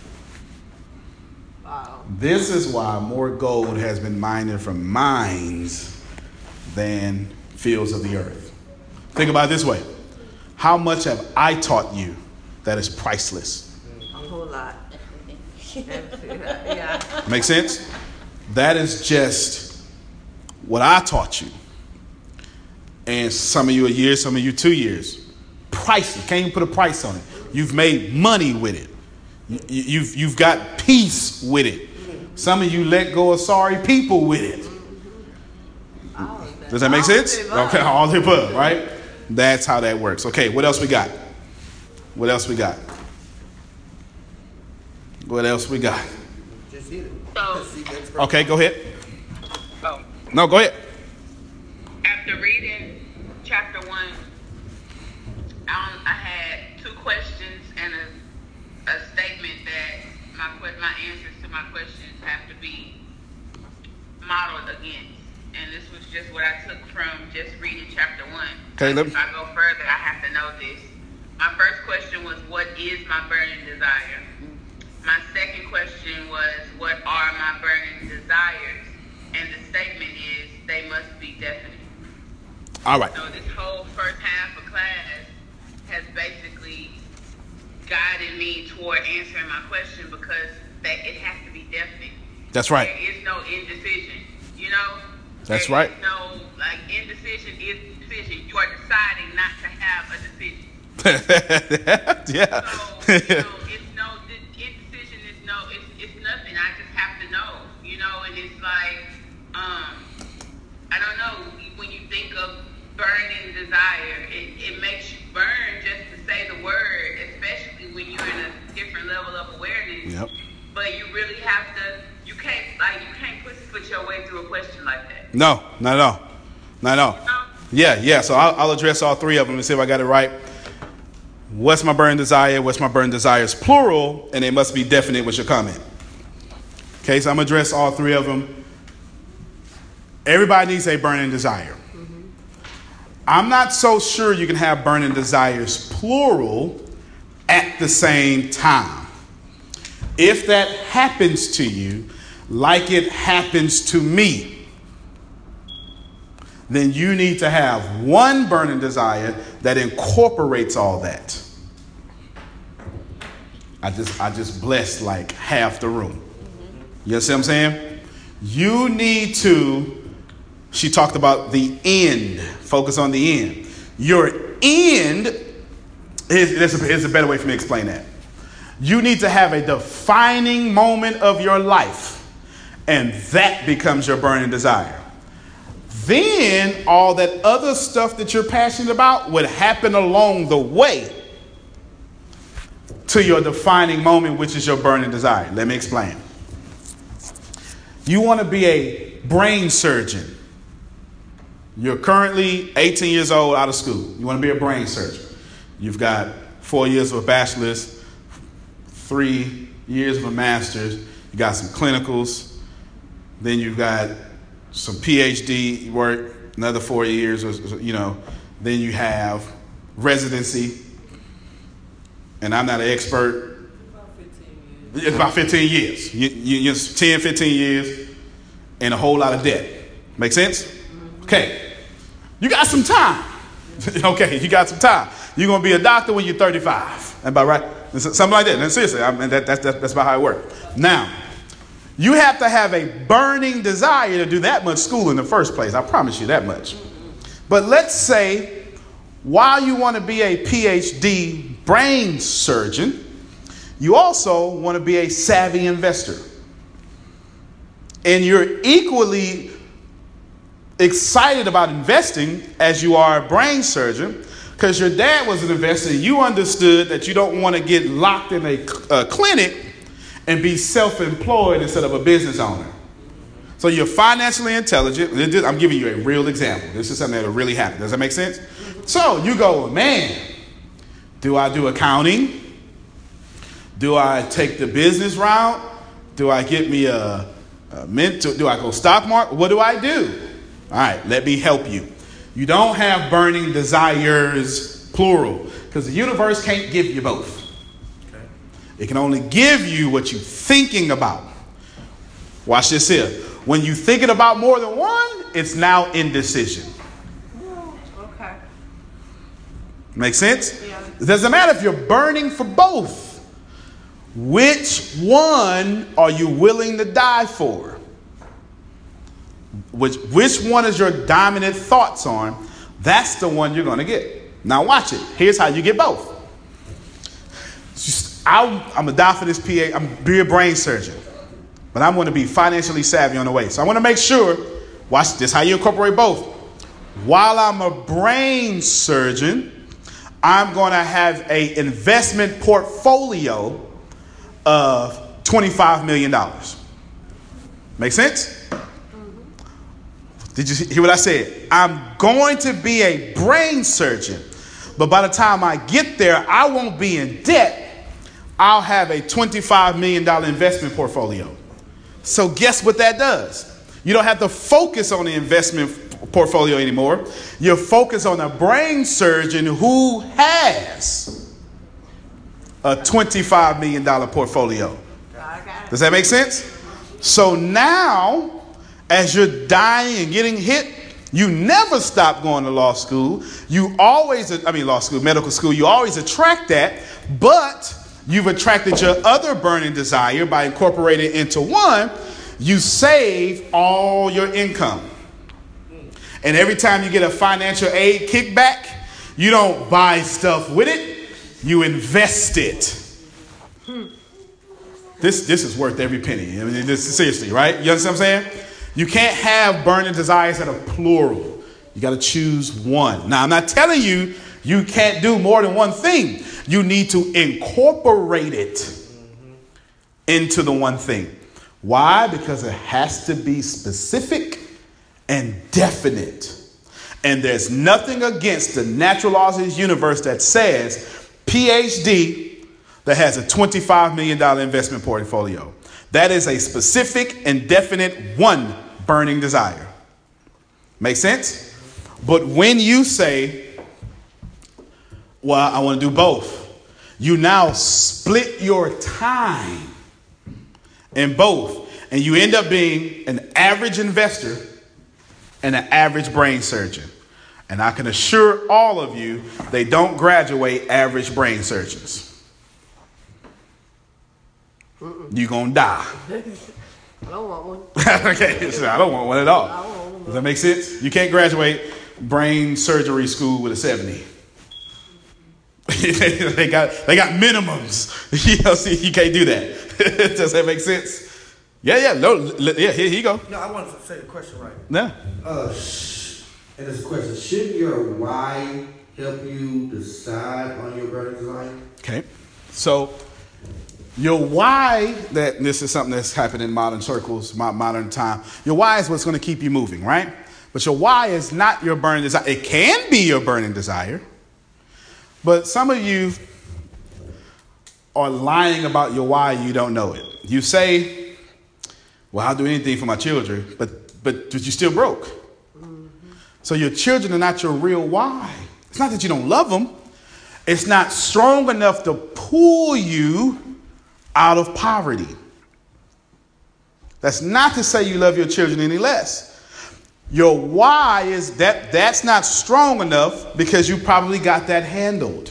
Wow. This is why more gold has been mined from mines than fields of the earth. Think about it this way. How much have I taught you that is priceless? A whole lot. Yeah. Make sense? That is just what I taught you. And some of you a year, some of you two years. Priceless. Can't even put a price on it. You've made money with it. You, you've, you've got peace with it. Some of you let go of sorry people with it. Does that make sense? Okay, all the above, right? That's how that works. Okay, what else we got? What else we got? What else we got? Just hit it. So, Okay, go ahead. oh, No, go ahead. after reading chapter one, I, I had two questions and a, a statement that my my answers to my questions have to be modeled against. And this was just what I took from just reading chapter one. Caleb? If I go further, I have to know this. My first question was, what is my burning desire? My second question was, what are my burning desires? And the statement is, they must be definite. All right. So this whole first half of class has basically guided me toward answering my question because that it has to be definite. That's right. There is no indecision, you know? That's there right. Is no, like, indecision is decision. You are deciding not to have a decision. Yeah. So, you know, it's no, the indecision is no, it's, it's nothing. I just have to know, you know? And it's like, um, I don't know, when you think of burning desire, it, it makes you burn just to say the word, especially when you're in a different level of awareness. Yep. But you really have to, you can't, like, you can't pussyfoot your way through a question like that. No, not at all. Not at all. You know? Yeah, yeah. So I'll, I'll address all three of them and see if I got it right. What's my burning desire? What's my burning desires? Plural, and they must be definite with your comment. Okay, so I'm going to address all three of them. Everybody needs a burning desire. Mm-hmm. I'm not so sure you can have burning desires plural at the same time. If that happens to you, like it happens to me, then you need to have one burning desire that incorporates all that. I just I just blessed like half the room. You see what I'm saying? You need to, she talked about the end. Focus on the end. Your end, here's, here's a better way for me to explain that. You need to have a defining moment of your life, and that becomes your burning desire. Then all that other stuff that you're passionate about would happen along the way to your defining moment, which is your burning desire. Let me explain. You want to be a brain surgeon. You're currently eighteen years old, out of school. You want to be a brain surgeon. You've got four years of a bachelor's, three years of a master's. You got some clinicals. Then you've got some P H D work, another four years, or, you know. Then you have residency. And I'm not an expert. About fifteen years. It's about fifteen years. You, you, you're ten, fifteen years and a whole lot of debt. Make sense? Okay. You got some time. Okay, you got some time. You're going to be a doctor when you're thirty-five. Am I right? Something like that. And seriously, I mean, that, that, that, that's about how it works. Now, you have to have a burning desire to do that much school in the first place. I promise you that much. But let's say while you want to be a P H D brain surgeon, you also want to be a savvy investor. And you're equally excited about investing as you are a brain surgeon, because your dad was an investor and you understood that you don't want to get locked in a, a clinic and be self-employed instead of a business owner. So you're financially intelligent. I'm giving you a real example. This is something that will really happen. Does that make sense? So you go, man, do I do accounting? Do I take the business route? Do I get me a, a mentor? Do I go stock market? What do I do? All right, let me help you. You don't have burning desires, plural, because the universe can't give you both. Okay. It can only give you what you're thinking about. Watch this here. When you're thinking about more than one, it's now indecision. Okay. Make sense? Yeah. It doesn't matter if you're burning for both. Which one are you willing to die for? Which, which one is your dominant thoughts on? That's the one you're going to get. Now watch it. Here's how you get both. Just, I'm, I'm a die for this P A. I'm be a brain surgeon. But I'm going to be financially savvy on the way. So I want to make sure, watch this, how you incorporate both. While I'm a brain surgeon, I'm going to have an investment portfolio of twenty-five million dollars. Make sense? Did you hear what I said? I'm going to be a brain surgeon, but by the time I get there, I won't be in debt. I'll have a twenty-five million dollars investment portfolio. So guess what that does? You don't have to focus on the investment portfolio anymore. You're focused on a brain surgeon who has a twenty-five million dollars portfolio. Does that make sense? So now, as you're dying and getting hit, you never stop going to law school. You always, I mean law school, medical school, you always attract that, but you've attracted your other burning desire by incorporating it into one. You save all your income. And every time you get a financial aid kickback, you don't buy stuff with it, you invest it. This this is worth every penny. I mean, this seriously, right? You understand what I'm saying? You can't have burning desires that are plural. You got to choose one. Now, I'm not telling you you can't do more than one thing. You need to incorporate it into the one thing. Why? Because it has to be specific and definite. And there's nothing against the natural laws of this universe that says P H D that has a twenty-five million dollars investment portfolio. That is a specific and definite one burning desire. Make sense? But when you say, well, I want to do both, you now split your time in both. And you end up being an average investor and an average brain surgeon. And I can assure all of you, they don't graduate average brain surgeons. You're going to die. I don't want one. Okay, so I don't want one at all. I don't want one. Does that make sense? You can't graduate brain surgery school with a seventy. they got they got minimums. You know, see, you can't do that. Does that make sense? Yeah, yeah, no, yeah. Here, here you go. No, I wanted to say the question right. Yeah. Uh, sh- and it's a question. Should your why help you decide on your burning desire? Okay. So your why, that this is something that's happened in modern circles, modern time. Your why is what's going to keep you moving, right? But your why is not your burning desire. It can be your burning desire. But some of you are lying about your why. You don't know it. You say, well, I'll do anything for my children, but but, but you're still broke. Mm-hmm. So your children are not your real why. It's not that you don't love them. It's not strong enough to pull you out of poverty. That's not to say you love your children any less. Your why is that that's not strong enough because you probably got that handled.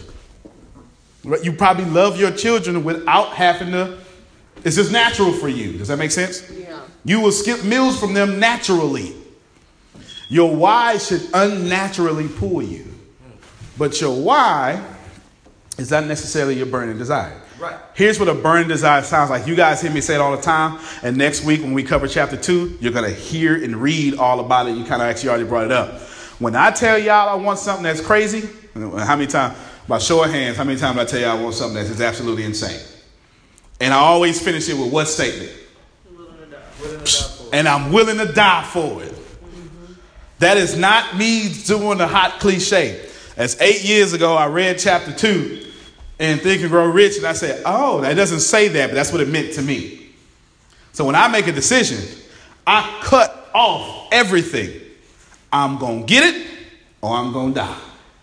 You probably love your children without having to. It's just natural for you. Does that make sense? Yeah. You will skip meals from them naturally. Your why should unnaturally pull you. But your why is not necessarily your burning desire. Right. Here's what a burning desire sounds like. You guys hear me say it all the time. And next week when we cover chapter two, you're going to hear and read all about it. You kind of actually already brought it up. When I tell y'all I want something that's crazy, how many times, by show of hands, how many times I tell y'all I want something that's just absolutely insane? And I always finish it with what statement? Willing to die. Willing to die for it. And I'm willing to die for it. Mm-hmm. That is not me doing the hot cliche. As eight years ago, I read chapter two and Think and Grow Rich, and I said, oh, that doesn't say that, but that's what it meant to me. So when I make a decision, I cut off everything. I'm going to get it or I'm going to die.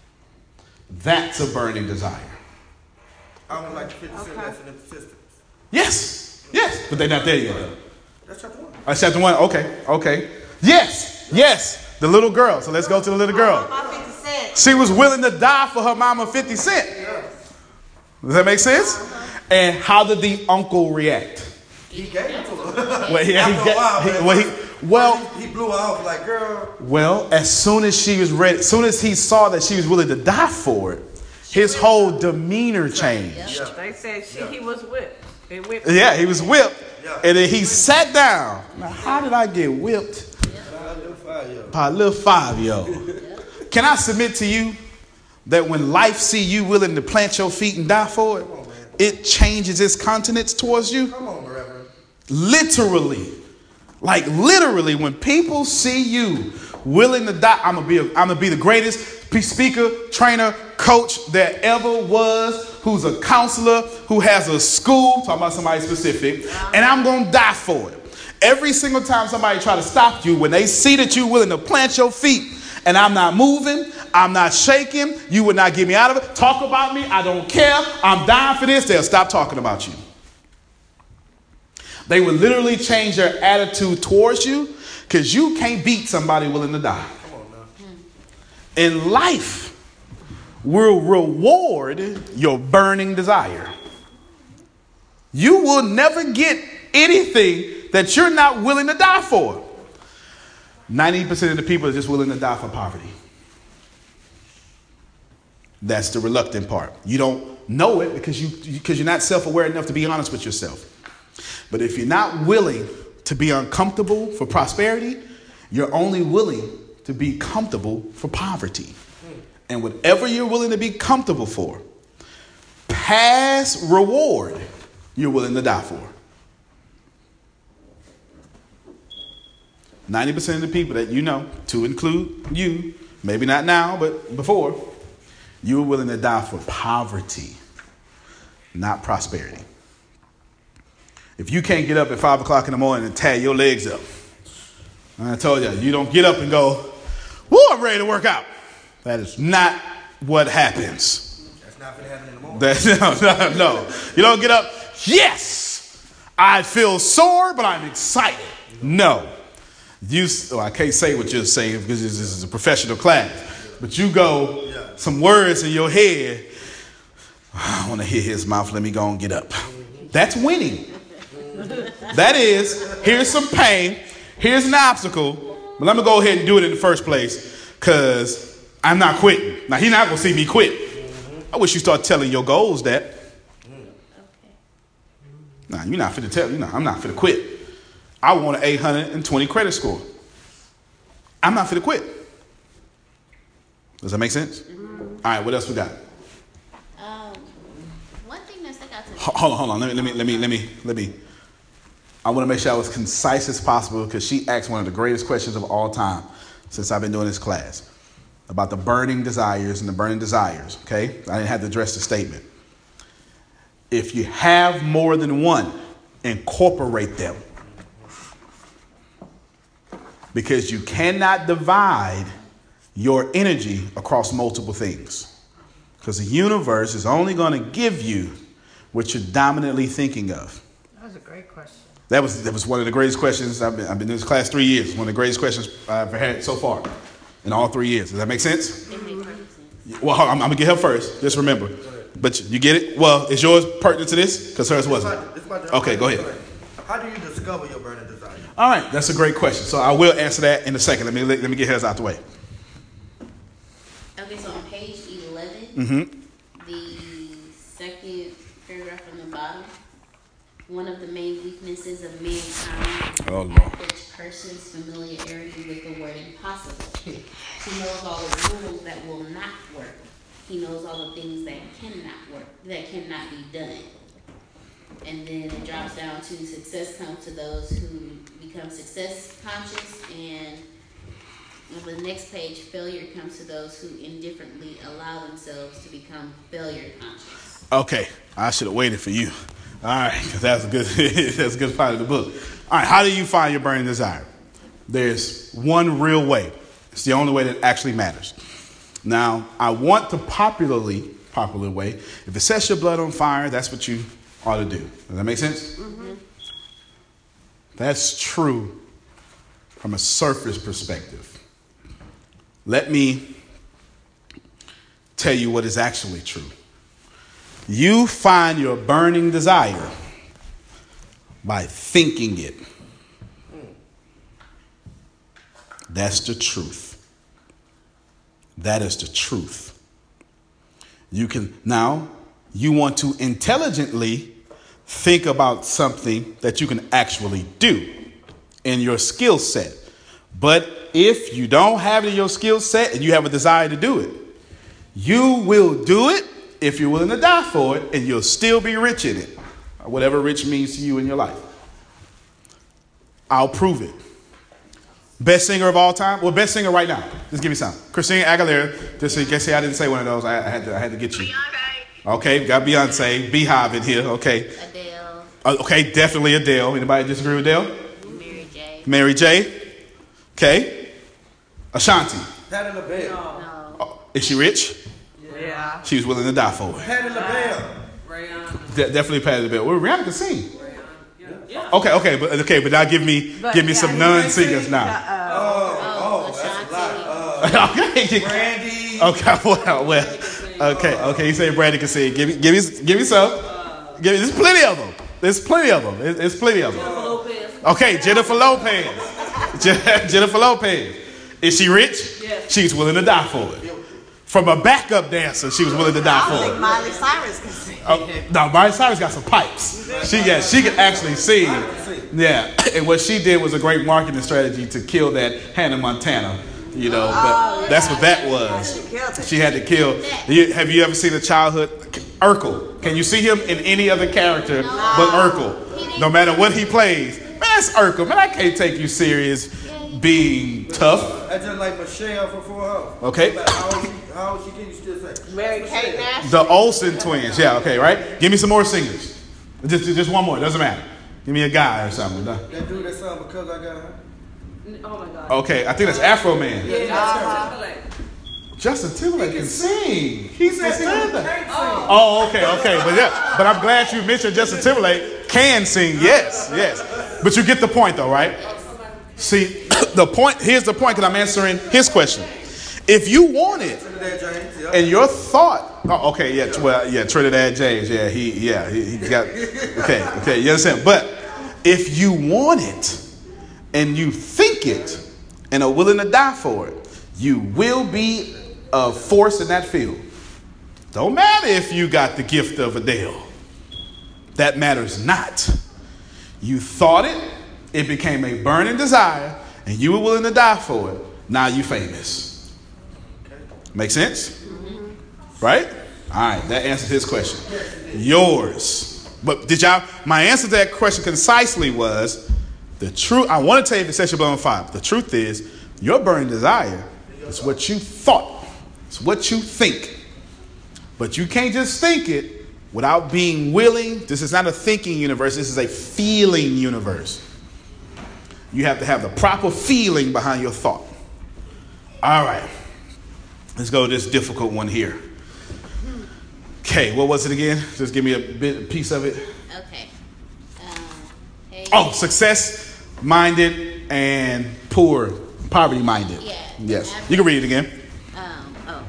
That's a burning desire. I don't like the fifty cent Okay. lesson in statistics. Yes, yes, but they're not there yet. That's chapter one. That's chapter one. Okay, okay. Yes, yes, the little girl. So let's go to the little girl. My fifty cent. She was willing to die for her mama fifty cent. Does that make sense? And how did the uncle react? He gave it to her. Well, he, After he, a while, he- man, well, he- well, he, he blew her off like, girl. well, as soon as she was ready, as soon as he saw that she was willing to die for it, his whole demeanor changed. Yeah. They said she, he was whipped. They whipped. Yeah, he was whipped. Yeah. And then he sat down. Now, how did I get whipped by a little five-year-old? Can I submit to you that when life see you willing to plant your feet and die for it, on, man. it changes its countenance towards you? Come on, Reverend. Literally. Like literally, when people see you willing to die. I'm gonna be a, I'm gonna be the greatest speaker, trainer, coach that ever was, who's a counselor, who has a school, talking about somebody specific, and I'm gonna die for it. Every single time somebody try to stop you, when they see that you're willing to plant your feet, and I'm not moving, I'm not shaking, you would not get me out of it. Talk about me, I don't care. I'm dying for this. They'll stop talking about you. They will literally change their attitude towards you because you can't beat somebody willing to die. Come on now. In life, we'll reward your burning desire. You will never get anything that you're not willing to die for. ninety percent of the people are just willing to die for poverty. That's the reluctant part. You don't know it because you because you're not self-aware enough to be honest with yourself. But if you're not willing to be uncomfortable for prosperity, you're only willing to be comfortable for poverty. And whatever you're willing to be comfortable for, past reward, you're willing to die for. ninety percent of the people that you know, to include you, maybe not now, but before, you were willing to die for poverty, not prosperity. If you can't get up at five o'clock in the morning and tie your legs up, I told you, you don't get up and go, whoo, I'm ready to work out. That is not what happens. That's not going to happen in the morning. That's, no, no, no. You don't get up, yes, I feel sore, but I'm excited. No. You, oh, I can't say what you're saying because this is a professional class. But you go, yeah. Some words in your head. I want to hear his mouth. Let me go and get up. That's winning. That is, here's some pain. Here's an obstacle. But let me go ahead and do it in the first place because I'm not quitting. Now, he's not going to see me quit. I wish you start telling your goals that. Nah, you're not fit to tell. You know, I'm not fit to quit. I want an eight hundred twenty credit score. I'm not fit to quit. Does that make sense? Mm-hmm. All right, what else we got? Um, one thing that stuck out to me. Hold on, hold on. Let me, let me, let me, let me, let me. I want to make sure I was concise as possible because she asked one of the greatest questions of all time since I've been doing this class about the burning desires and the burning desires. Okay, I didn't have to address the statement. If you have more than one, incorporate them. Because you cannot divide your energy across multiple things. Because the universe is only going to give you what you're dominantly thinking of. That was a great question. That was that was one of the greatest questions. I've been, I've been in this class three years. One of the greatest questions I've had so far in all three years. Does that make sense? It makes perfect sense. Well, I'm, I'm going to get her first. Just remember. But you get it? Well, is yours pertinent to this? Because hers wasn't. It's about, it's about okay, go ahead. How do you discover your burning desire? All right, that's a great question. So I will answer that in a second. Let me let, let me get hers out the way. Okay, so on page eleven, Mm-hmm. the second paragraph from the bottom, one of the main weaknesses of mankind is Oh, the Lord. average person's familiarity with the word impossible. He knows all the rules that will not work. He knows all the things that cannot work, that cannot be done. And then it drops down to success comes to those who become success conscious, and on the next page, failure comes to those who indifferently allow themselves to become failure conscious. Okay, I should have waited for you. All right, because that's a good that's a good part of the book. All right, how do you find your burning desire? There's one real way. It's the only way that actually matters. Now, I want to popularly, popular way, if it sets your blood on fire, that's what you ought to do. Does that make sense? Mm-hmm. That's true from a surface perspective. Let me tell you what is actually true. You find your burning desire by thinking it. That's the truth. That is the truth. You can now, you want to intelligently think about something that you can actually do in your skill set. But if you don't have it in your skill set and you have a desire to do it, you will do it if you're willing to die for it, and you'll still be rich in it. Whatever rich means to you in your life. I'll prove it. Best singer of all time? Well, best singer right now. Just give me some. Christina Aguilera. Just in case I didn't say one of those, I, I had to. I had to get you. Beyonce. Okay, got Beyonce, Beehive in here. Okay. Adele, Uh, okay, definitely Adele. Anybody disagree with Adele? Mary J. Mary J. Okay. Ashanti. Patti LaBelle. No. Oh, is she rich? Yeah. She was willing to die for it. Patti LaBelle. Rihanna. De- definitely Patti LaBelle. Well, Rihanna can sing. Rihanna. Yeah. Yeah. Okay, okay, but okay, but now give me But give me yeah, some he non-singers sing, now. uh, Oh, Oh, oh, that's a lot. Uh, Okay. Brandy. Okay, well, well, okay, okay. You say Brandy can sing. Give me, give me, give me some. Give me. There's plenty of them. There's plenty of them. There's, there's plenty of them. Jennifer Lopez. Okay, Jennifer Lopez. Je- Jennifer Lopez. Is she rich? Yes. She's willing to die for it. From a backup dancer, she was willing to die I don't for think it. Miley Cyrus can sing. Oh, no, Miley Cyrus got some pipes. She yeah, she can actually sing. Yeah, and what she did was a great marketing strategy to kill that Hannah Montana. You know, but that's what that was. She killed it. She had to kill. You- Have you ever seen a childhood Urkel? Can you see him in any other character but Urkel? No matter what he plays, man, that's Urkel. Man, I can't take you serious being tough. That's just like Michelle from Full House. Okay. But how old she, how old she can you still say? Mary Kate Nash. The Olsen twins. Yeah, okay, right? Give me some more singers. Just, just one more. Doesn't matter. Give me a guy or something. That dude that song Because I Got Her. Oh my God. Okay, I think that's Afro Man. Yeah, Justin Timberlake. Justin Timberlake can sing. He's He said he that. can't sing. Oh, okay, okay, but yeah, but I'm glad you mentioned Justin Timberlake can sing. Yes, yes. But you get the point, though, right? See, the point. Here's the point, because I'm answering his question. If you want it, Trinidad James. Yeah. and your thought, oh, okay, yeah, well, yeah, Trinidad James, yeah, he, yeah, he, he got, okay, okay, you understand? But if you want it, and you think it, and are willing to die for it, you will be a force in that field. Don't matter if you got the gift of Adele. That matters not. You thought it, it became a burning desire, and you were willing to die for it. Now you famous. Make sense? Right? All right, that answers his question. Yours. But did y'all, my answer to that question concisely was, the truth, I want to tell you if it's sexual blown fire. The truth is, your burning desire is what you thought. It's what you think. But you can't just think it without being willing. This is not a thinking universe. This is a feeling universe. You have to have the proper feeling behind your thought. All right. Let's go to this difficult one here. Okay, what was it again? Just give me a bit, a piece of it. Okay. Um, hey, Oh, success-minded and poor, poverty-minded. Yeah. Yes. You can read it again. Um, oh.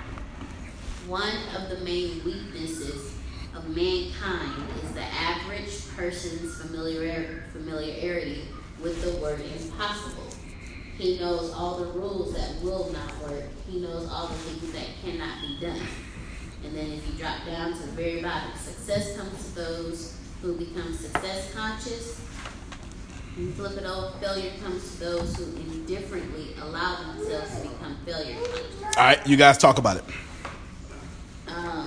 One of the main weaknesses of mankind is the average person's familiar, familiarity with the word impossible. He knows all the rules that will not work. He knows all the things that cannot be done. And then if you drop down to the very bottom, success comes to those who become success conscious. You flip it over, failure comes to those who indifferently allow themselves to become failure conscious. All right, you guys talk about it. Um,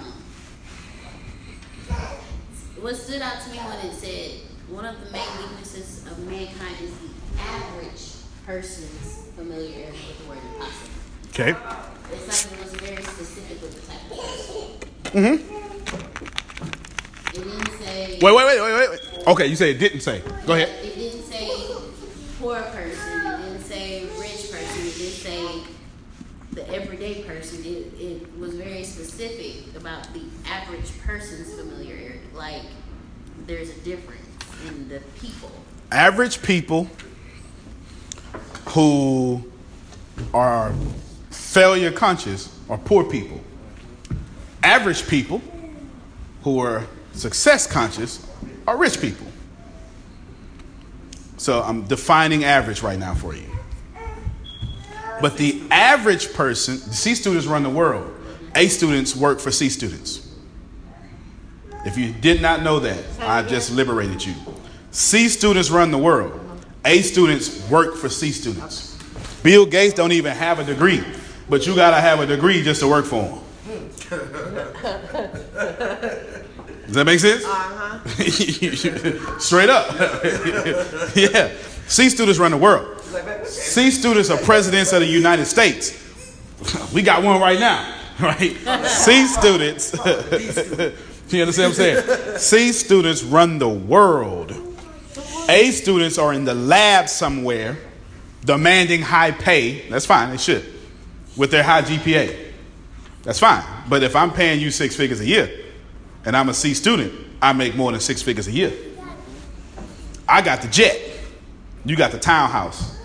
what stood out to me when it said one of the main weaknesses of mankind is the average person's familiarity with the word impossible. Okay. It's like it was very specific with the type of person. Mm-hmm. It didn't say. Wait, wait, wait, wait, wait. Okay, you say it didn't say. Go ahead. It didn't say poor person. It didn't say rich person. It didn't say the everyday person. It, it was very specific about the average person's familiarity. Like there's a difference in the people. Average people who are failure conscious are poor people. Average people who are success conscious are rich people. So I'm defining average right now for you. But the average person, C students run the world. A students work for C students. If you did not know that, I just liberated you. C students run the world. A students work for C students. Bill Gates don't even have a degree, but you gotta have a degree just to work for him. Does that make sense? Uh-huh. Straight up. Yeah. C students run the world. C students are presidents of the United States. We got one right now, right? C students, you understand what I'm saying? C students run the world. A students are in the lab somewhere demanding high pay. That's fine, they should, with their high G P A. That's fine. But if I'm paying you six figures a year and I'm a C student, I make more than six figures a year. I got the jet. You got the townhouse.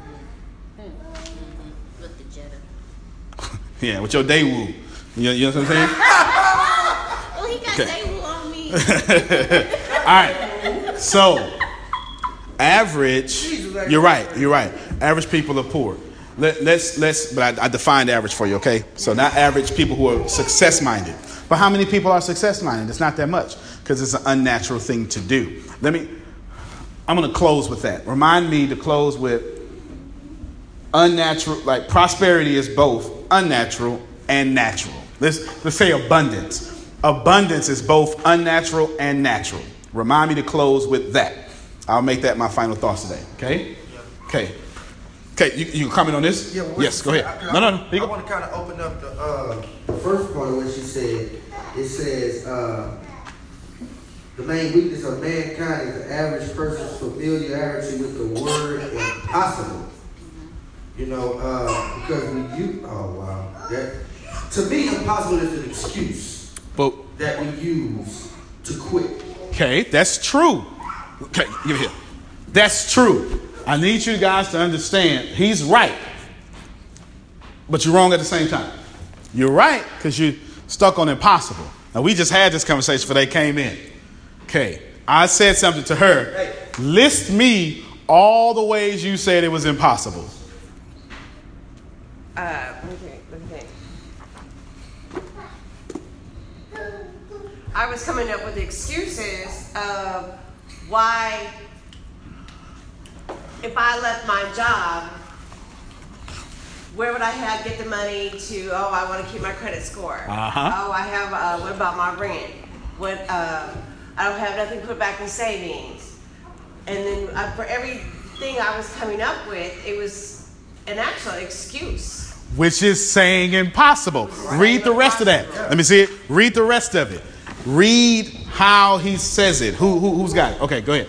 With the Jetta. Yeah, with your Daewoo. You, you know what I'm saying? Oh, he got Okay. Daewoo on me. All right. So, average. You're right. You're right. Average people are poor. Let, let's let's. But I, I defined average for you. Okay. So not average people who are success minded. But how many people are success minded? It's not that much because it's an unnatural thing to do. Let me. I'm going to close with that. Remind me to close with unnatural. Like prosperity is both unnatural and natural. Let's let's say abundance. Abundance is both unnatural and natural. Remind me to close with that. I'll make that my final thoughts today. Okay? Okay. Okay, you, you comment on this? Yeah, well, yes, go ahead. I, No, no, no. I, Here you I go. want to kind of open up the, uh, the first part of what she said. It says, uh, the main weakness of mankind is the average person's familiarity with the word impossible. You know, uh, because we use, oh wow. That, to me, impossible is an excuse But, that we use to quit. okay, that's true. Okay, give it here. That's true. I need you guys to understand he's right. But you're wrong at the same time. You're right because you're stuck on impossible. Now, we just had this conversation before they came in. Okay, I said something to her. List me all the ways you said it was impossible. Uh, let me think, let me think. I was coming up with excuses of why, if I left my job, where would I have get the money to? Oh, I want to keep my credit score. Uh-huh. Oh, I have. Uh, what about my rent? What? Uh, I don't have nothing put back in savings. And then uh, for everything I was coming up with, it was an actual excuse. Which is saying impossible. Read the rest of that. Let me see it. Read the rest of it. Read how he says it. Who, who, who's got it? Okay, go ahead.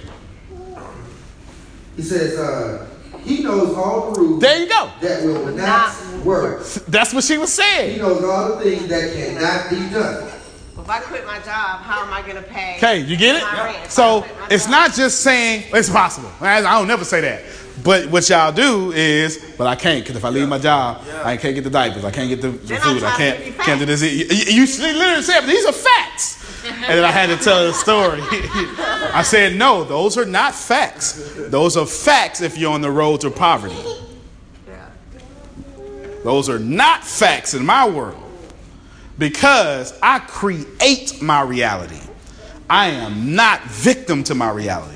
He says, uh, he knows all the rules There you go. that will not work. That's what she was He saying. knows all the things that cannot be done. Well, if I quit my job, how am I going to pay? Okay, you get my rent it? if So I quit my it's job? not just saying it's possible. I I don't never say that. But what y'all do is, but I can't because if I leave my job, I can't get the diapers, I can't get the, the Then I'm food, I trying to can't give you can't do this. You, you, you literally said, but these are facts. And then I had to tell the story. I said, no, those are not facts. Those are facts if you're on the road to poverty. Yeah. Those are not facts in my world because I create my reality. I am not victim to my reality.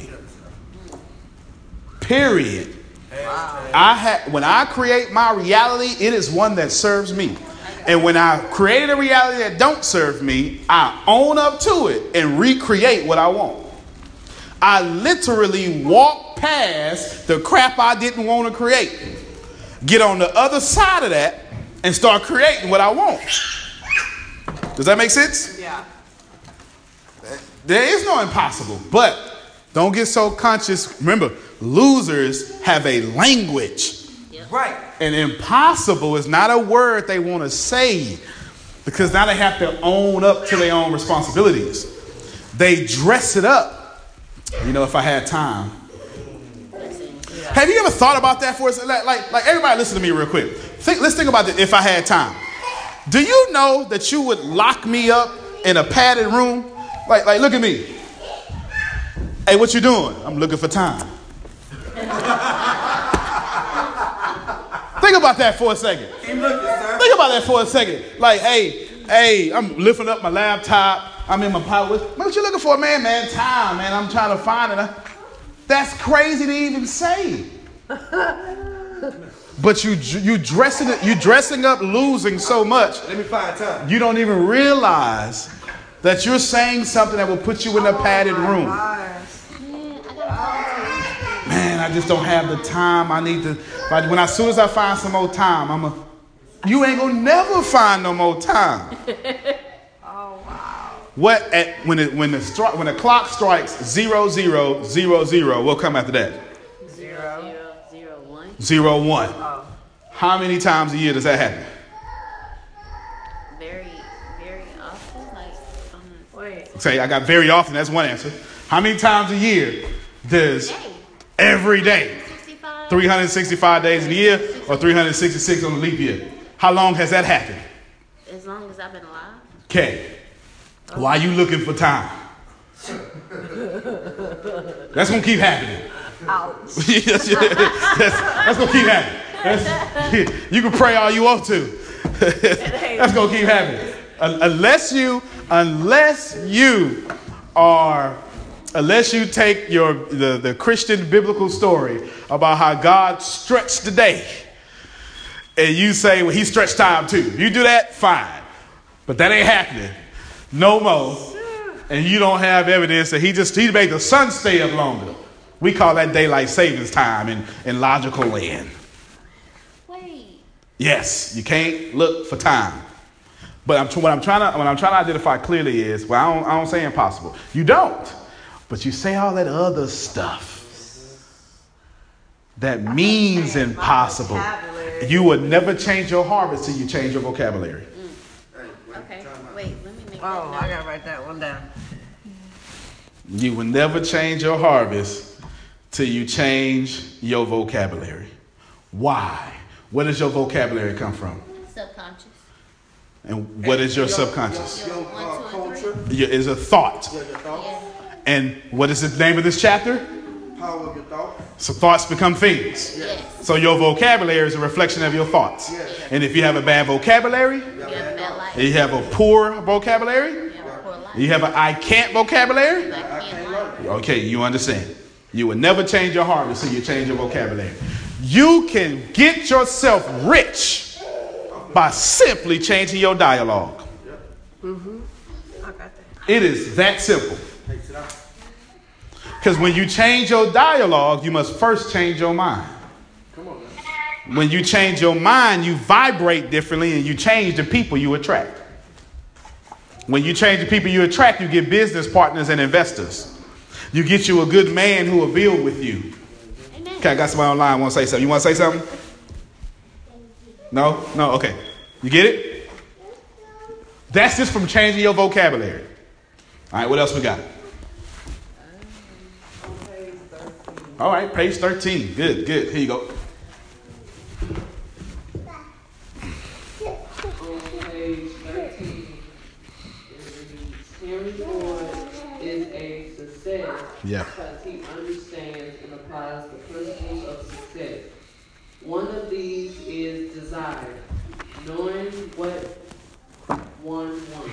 Period. I ha- when I create my reality, it is one that serves me. And when I created a reality that don't serve me, I own up to it and recreate what I want. I literally walk past the crap I didn't want to create. Get on the other side of that and start creating what I want. Does that make sense? Yeah. There is no impossible, but don't get so conscious. Remember, losers have a language. Right. And impossible is not a word they want to say because now they have to own up to their own responsibilities. They dress it up. You know, if I had time. Have you ever thought about that for us? Like, like, like everybody listen to me real quick. Think, let's think about it if I had time. Do you know that you would lock me up in a padded room? Like, like, look at me. Hey, what you doing? I'm looking for time. Think about that for a second. Keep looking, sir. Think about that for a second. Like, hey, hey, I'm lifting up my laptop. I'm in my pocket. Man, what you looking for, man? Man, time, man. I'm trying to find it. That's crazy to even say. But you you dressing it, you dressing up losing so much. Let me find time. You don't even realize that you're saying something that will put you in a padded room. Oh, Man, I just don't have the time. I need to, like, when as soon as I find some more time, I'm a, you ain't gonna never find no more time. Oh, wow. What at when it when the stri- when the clock strikes zero zero zero zero, what come after that? Zero. Zero, zero, one. Zero one. Oh. How many times a year does that happen? Very, very often. Like, um, Wait. Say I got very often. That's one answer. How many times a year does day. every day? sixty-five. three hundred sixty-five days in a year or three hundred sixty-six on the leap year? How long has that happened? As long as I've been alive. Okay. Why are you looking for time? That's going to keep happening. Ouch. that's, that's going to keep happening. That's, you can pray all you want to. That's going to keep happening. Unless you, unless you are, unless you take your the, the Christian biblical story about how God stretched the day, and you say, well, he stretched time too. You do that, fine. But that ain't happening no more. And you don't have evidence that he just, he made the sun stay up longer. We call that daylight savings time in, in logical land. Wait. Yes, you can't look for time. But I'm, what I'm trying to, what I'm trying to identify clearly is, well, I don't, I don't say impossible. You don't. But you say all that other stuff that means impossible. You would never change your harvest till you change your vocabulary. Okay. Wait, let me make Oh, that I note. gotta write that one down. You will never change your harvest till you change your vocabulary. Why? Where does your vocabulary come from? Subconscious. And what is your subconscious? Your uh, culture, Your, is a thought. your, your thoughts, Yeah. And what is the name of this chapter? power of your thoughts. So thoughts become things. Yes. So your vocabulary is a reflection of your thoughts. Yes. And if you have a bad vocabulary, You have a bad life. you have a poor vocabulary, You have a poor life. you have an I can't vocabulary, I can't lie. okay, you understand. You will never change your harvest until you change your vocabulary. You can get yourself rich by simply changing your dialogue. I got that. It is that simple. Takes it out. Because when you change your dialogue, you must first change your mind. Come on, man. When you change your mind, you vibrate differently and you change the people you attract. When you change the people you attract, you get business partners and investors. You get you a good man who will build with you. Amen. Okay, I got somebody online want to say something. You want to say something? No? No? Okay. You get it? That's just from changing your vocabulary. All right, what else we got? All right, page thirteen. Good, good. Here you go. On page thirteen, it reads, Henry Ford is a success Yeah. because he understands and applies the principles of success. One of these is desire, knowing what one wants.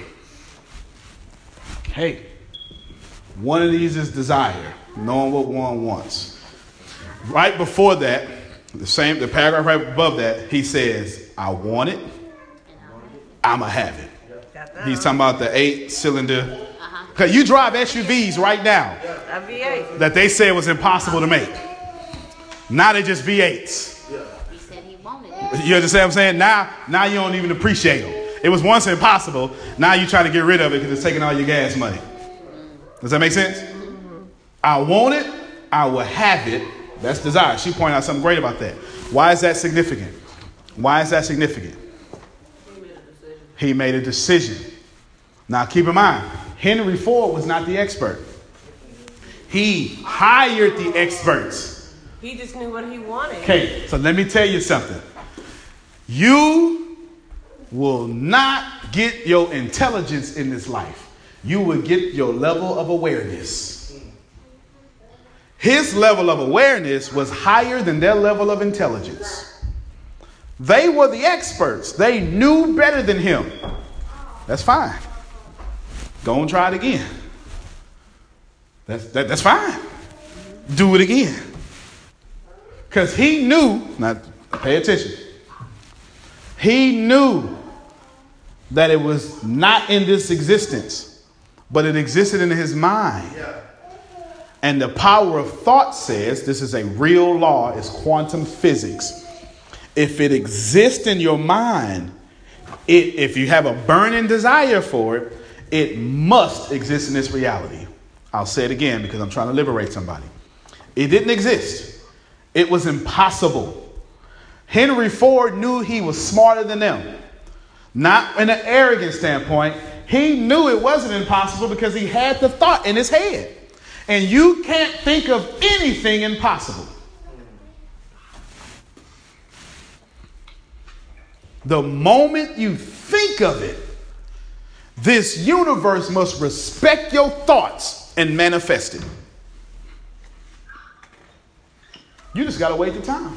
Hey, one of these is desire, knowing what one wants. Right before that, the same, the paragraph right above that, he says, I want it, I'ma have it. Got that. He's talking about the eight cylinder. Cause you drive S U Vs right now That V eight. that they said was impossible to make. Now they just V eights. He said he wanted it. You understand what I'm saying? Now, now you don't even appreciate them. It was once impossible. Now you try to get rid of it because it's taking all your gas money. Does that make sense? I want it, I will have it. That's desire. She pointed out something great about that. Why is that significant? Why is that significant? He made a decision. He made a decision. Now keep in mind, Henry Ford was not the expert. He hired the experts. He just knew what he wanted. Okay, so let me tell you something. You will not get your intelligence in this life. You will get your level of awareness. His level of awareness was higher than their level of intelligence. They were the experts. They knew better than him. That's fine. Go and try it again. That's, that, that's fine. Do it again. Because he knew, now pay attention, he knew that it was not in this existence, but it existed in his mind. And the power of thought says, this is a real law, it's quantum physics. If it exists in your mind, it, if you have a burning desire for it, it must exist in this reality. I'll say it again because I'm trying to liberate somebody. It didn't exist. It was impossible. Henry Ford knew he was smarter than them. Not in an arrogant standpoint. He knew it wasn't impossible because he had the thought in his head. And you can't think of anything impossible. The moment you think of it, this universe must respect your thoughts and manifest it. You just got to wait the time.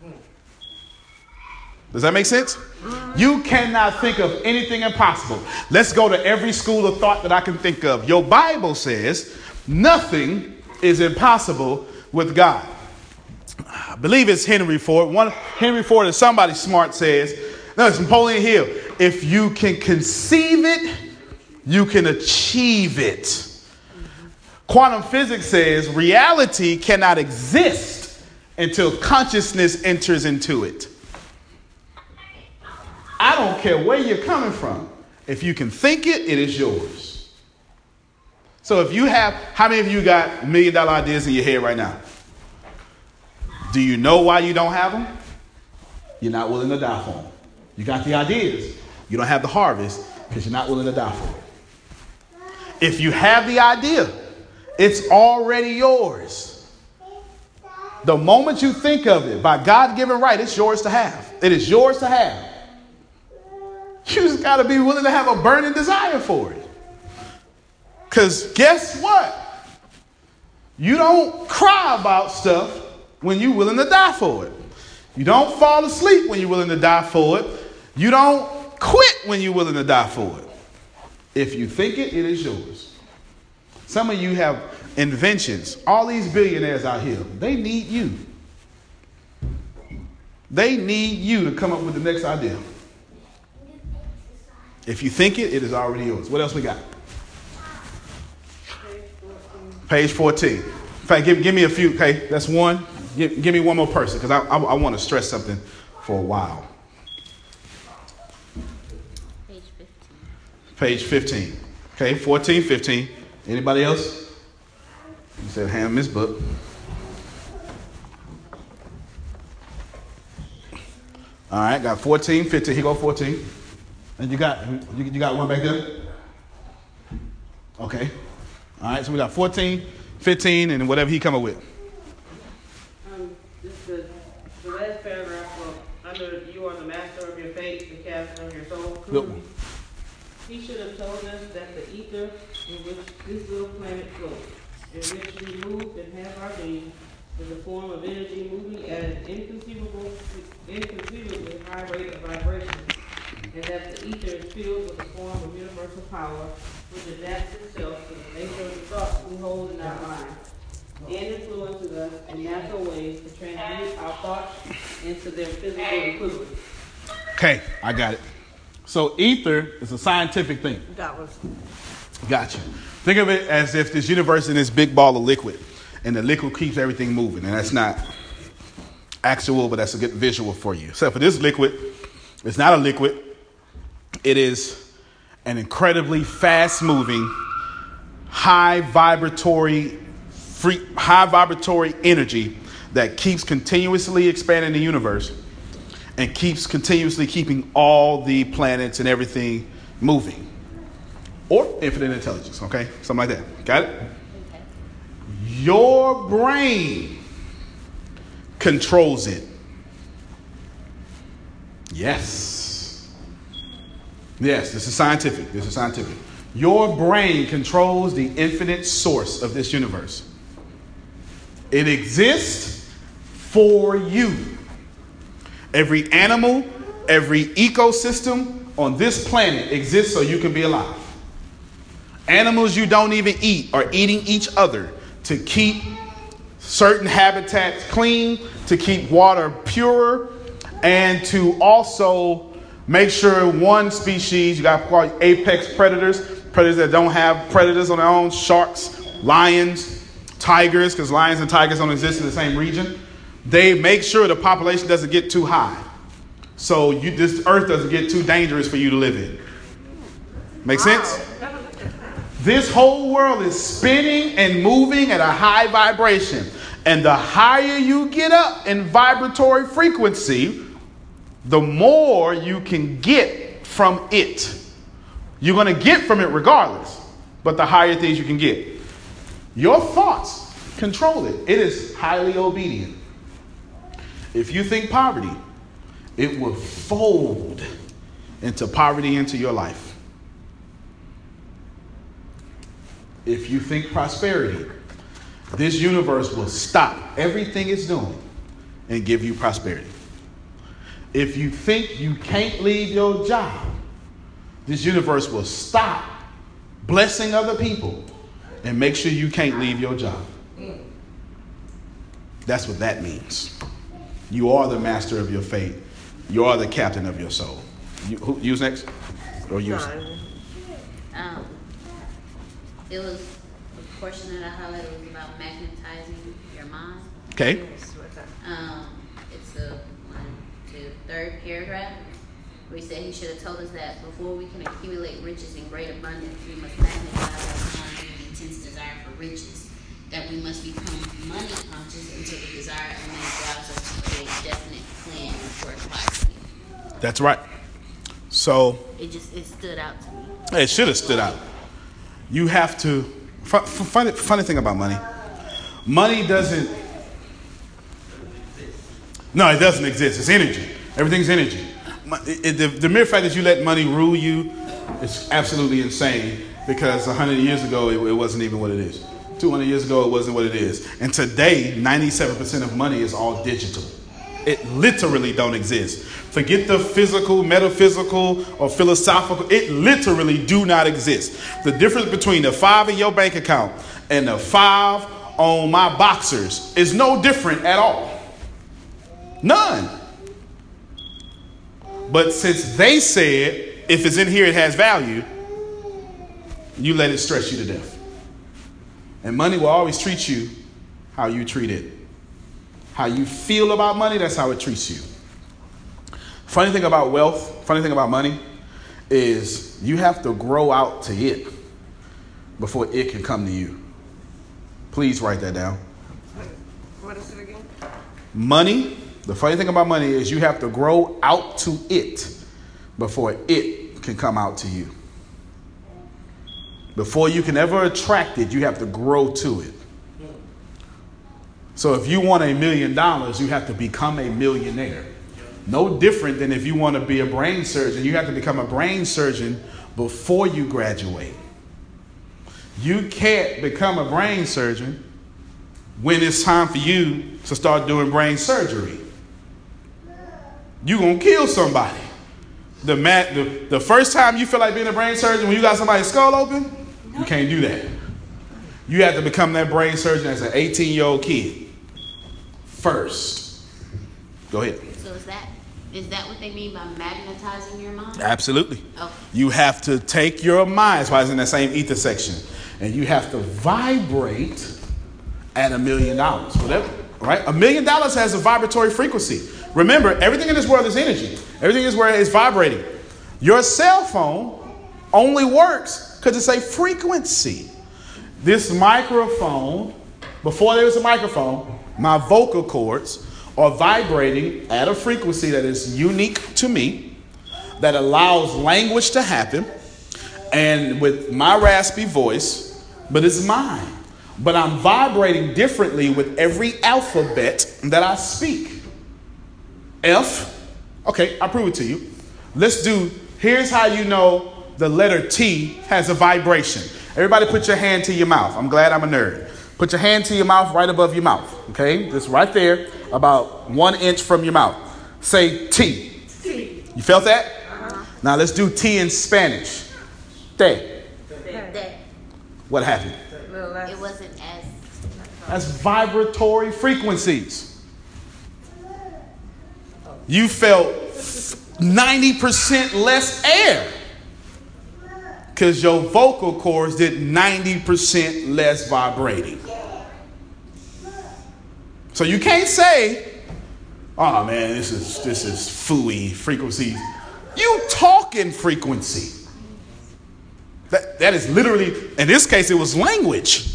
Does that make sense? You cannot think of anything impossible. Let's go to every school of thought that I can think of. Your Bible says nothing is impossible with God. I believe it's Henry Ford. One Henry Ford or somebody smart says, no, it's Napoleon Hill. If you can conceive it, you can achieve it. Quantum physics says reality cannot exist until consciousness enters into it. I don't care where you're coming from. If you can think it, it is yours. So if you have, how many of you got million dollar ideas in your head right now? Do you know why you don't have them? You're not willing to die for them. You got the ideas. You don't have the harvest because you're not willing to die for it. If you have the idea, it's already yours. The moment you think of it, by God-given right, it's yours to have. It is yours to have. You just got to be willing to have a burning desire for it. Because guess what? You don't cry about stuff when you're willing to die for it. You don't fall asleep when you're willing to die for it. You don't quit when you're willing to die for it. If you think it, it is yours. Some of you have inventions. All these billionaires out here, they need you. They need you to come up with the next idea. If you think it, it is already yours. What else we got? Page fourteen. In fact, give, give me a few. Okay, that's one. Give, give me one more person because I, I, I want to stress something for a while. Page fifteen. Page fifteen. Okay, fourteen, fifteen. Anybody else? You said hand this book. All right, got fourteen, fifteen. Here go fourteen. And you got you, you got one back there? Okay. All right, so we got fourteen, fifteen, and whatever he come up with. Um, this is the, the last paragraph of under you are the master of your fate, the captain of your soul. Yep. He should have told us that the ether in which this little planet floats, in which we move and have our being, is a form of energy moving at an inconceivable, inconceivably high rate of vibration, and that the ether is filled with a form of universal power which adapts itself to the nature of the thoughts we hold in our mind, and influences us in natural ways to transmute our thoughts into their physical equivalents. Okay, I got it. So ether is a scientific thing. That was. Gotcha. Think of it as if this universe is this big ball of liquid, and the liquid keeps everything moving, and that's not actual, but that's a good visual for you. Except for this liquid, it's not a liquid. It is an incredibly fast-moving, high vibratory, free, high vibratory energy that keeps continuously expanding the universe and keeps continuously keeping all the planets and everything moving. Or infinite intelligence, okay? Something like that. Got it? Okay. Your brain controls it. Yes. Yes, this is scientific. This is scientific. Your brain controls the infinite source of this universe. It exists for you. Every animal, every ecosystem on this planet exists so you can be alive. Animals you don't even eat are eating each other to keep certain habitats clean, to keep water pure, and to also make sure one species, you got called apex predators, predators that don't have predators on their own, sharks, lions, tigers, because lions and tigers don't exist in the same region. They make sure the population doesn't get too high. So you, this earth doesn't get too dangerous for you to live in. Make sense? This whole world is spinning and moving at a high vibration. And the higher you get up in vibratory frequency, the more you can get from it. You're going to get from it regardless, but the higher things you can get. Your thoughts control it. It is highly obedient. If you think poverty, it will fold into poverty into your life. If you think prosperity, this universe will stop everything it's doing and give you prosperity. If you think you can't leave your job, this universe will stop blessing other people and make sure you can't leave your job. That's what that means. You are the master of your fate. You are the captain of your soul. You, who, you's next? Or you? Um, it was a portion that I highlighted was about magnetizing your mind. Okay. Um, it's the one, two, third paragraph where he said he should have told us that before we can accumulate riches in great abundance, we must magnetize our mind and intense desire for riches. That we must become money conscious until the desire of money drives us to create definite plan for acquiring it. That's right. So it just it stood out to me. It should have stood out. You have to. F- funny, funny thing about money. Money doesn't. No, it doesn't exist. It's energy. Everything's energy. It, it, the, the mere fact that you let money rule you is absolutely insane. Because a hundred years ago, it, it wasn't even what it is. two hundred years ago, it wasn't what it is. And today, ninety-seven percent of money is all digital. It literally don't exist. Forget the physical, metaphysical, or philosophical. It literally do not exist. The difference between the five in your bank account and the five on my boxers is no different at all. None. But since they said, if it's in here, it has value, you let it stress you to death. And money will always treat you how you treat it. How you feel about money, that's how it treats you. Funny thing about wealth, funny thing about money, is you have to grow out to it before it can come to you. Please write that down. What is it again? Money, the funny thing about money is you have to grow out to it before it can come out to you. Before you can ever attract it, you have to grow to it. So if you want a million dollars, you have to become a millionaire. No different than if you want to be a brain surgeon, you have to become a brain surgeon before you graduate. You can't become a brain surgeon when it's time for you to start doing brain surgery. You're going to kill somebody. The, mat, the, the first time you feel like being a brain surgeon, when you got somebody's skull open, you can't do that. You have to become that brain surgeon as an eighteen-year-old kid first. Go ahead. So is that is that what they mean by magnetizing your mind? Absolutely. Okay. You have to take your mind, that's why it's in that same ether section, and you have to vibrate at a million dollars, whatever. Right? A million dollars has a vibratory frequency. Remember, everything in this world is energy. Everything is where it's vibrating. Your cell phone only works because it's a frequency. This microphone, before there was a microphone, my vocal cords are vibrating at a frequency that is unique to me, that allows language to happen, and with my raspy voice, but it's mine. But I'm vibrating differently with every alphabet that I speak. F, okay, I'll prove it to you. Let's do, here's how you know the letter T has a vibration. Everybody put your hand to your mouth. I'm glad I'm a nerd. Put your hand to your mouth right above your mouth, okay? Just right there, about one inch from your mouth. Say T. T. You felt that? Uh-huh. Now let's do T in Spanish. Te. That What happened? it wasn't as That's vibratory frequencies. You felt ninety percent less air because your vocal cords did ninety percent less vibrating. So you can't say, oh man, this is this is phooey frequencies. You talking frequency. That that is literally, in this case, it was language.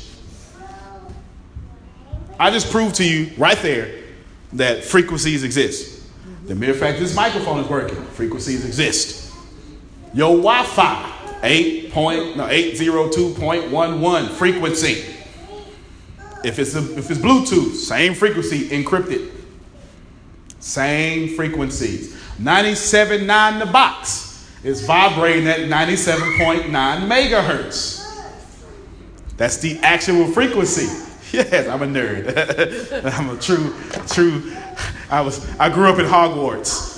I just proved to you right there that frequencies exist. The mere fact this microphone is working, frequencies exist. Your Wi-Fi, eight point no eight zero two point one one frequency. If it's a, if it's Bluetooth, same frequency, encrypted. Same frequencies. ninety-seven point nine the box is vibrating at ninety-seven point nine megahertz. That's the actual frequency. Yes, I'm a nerd. I'm a true, true. I was. I grew up in Hogwarts.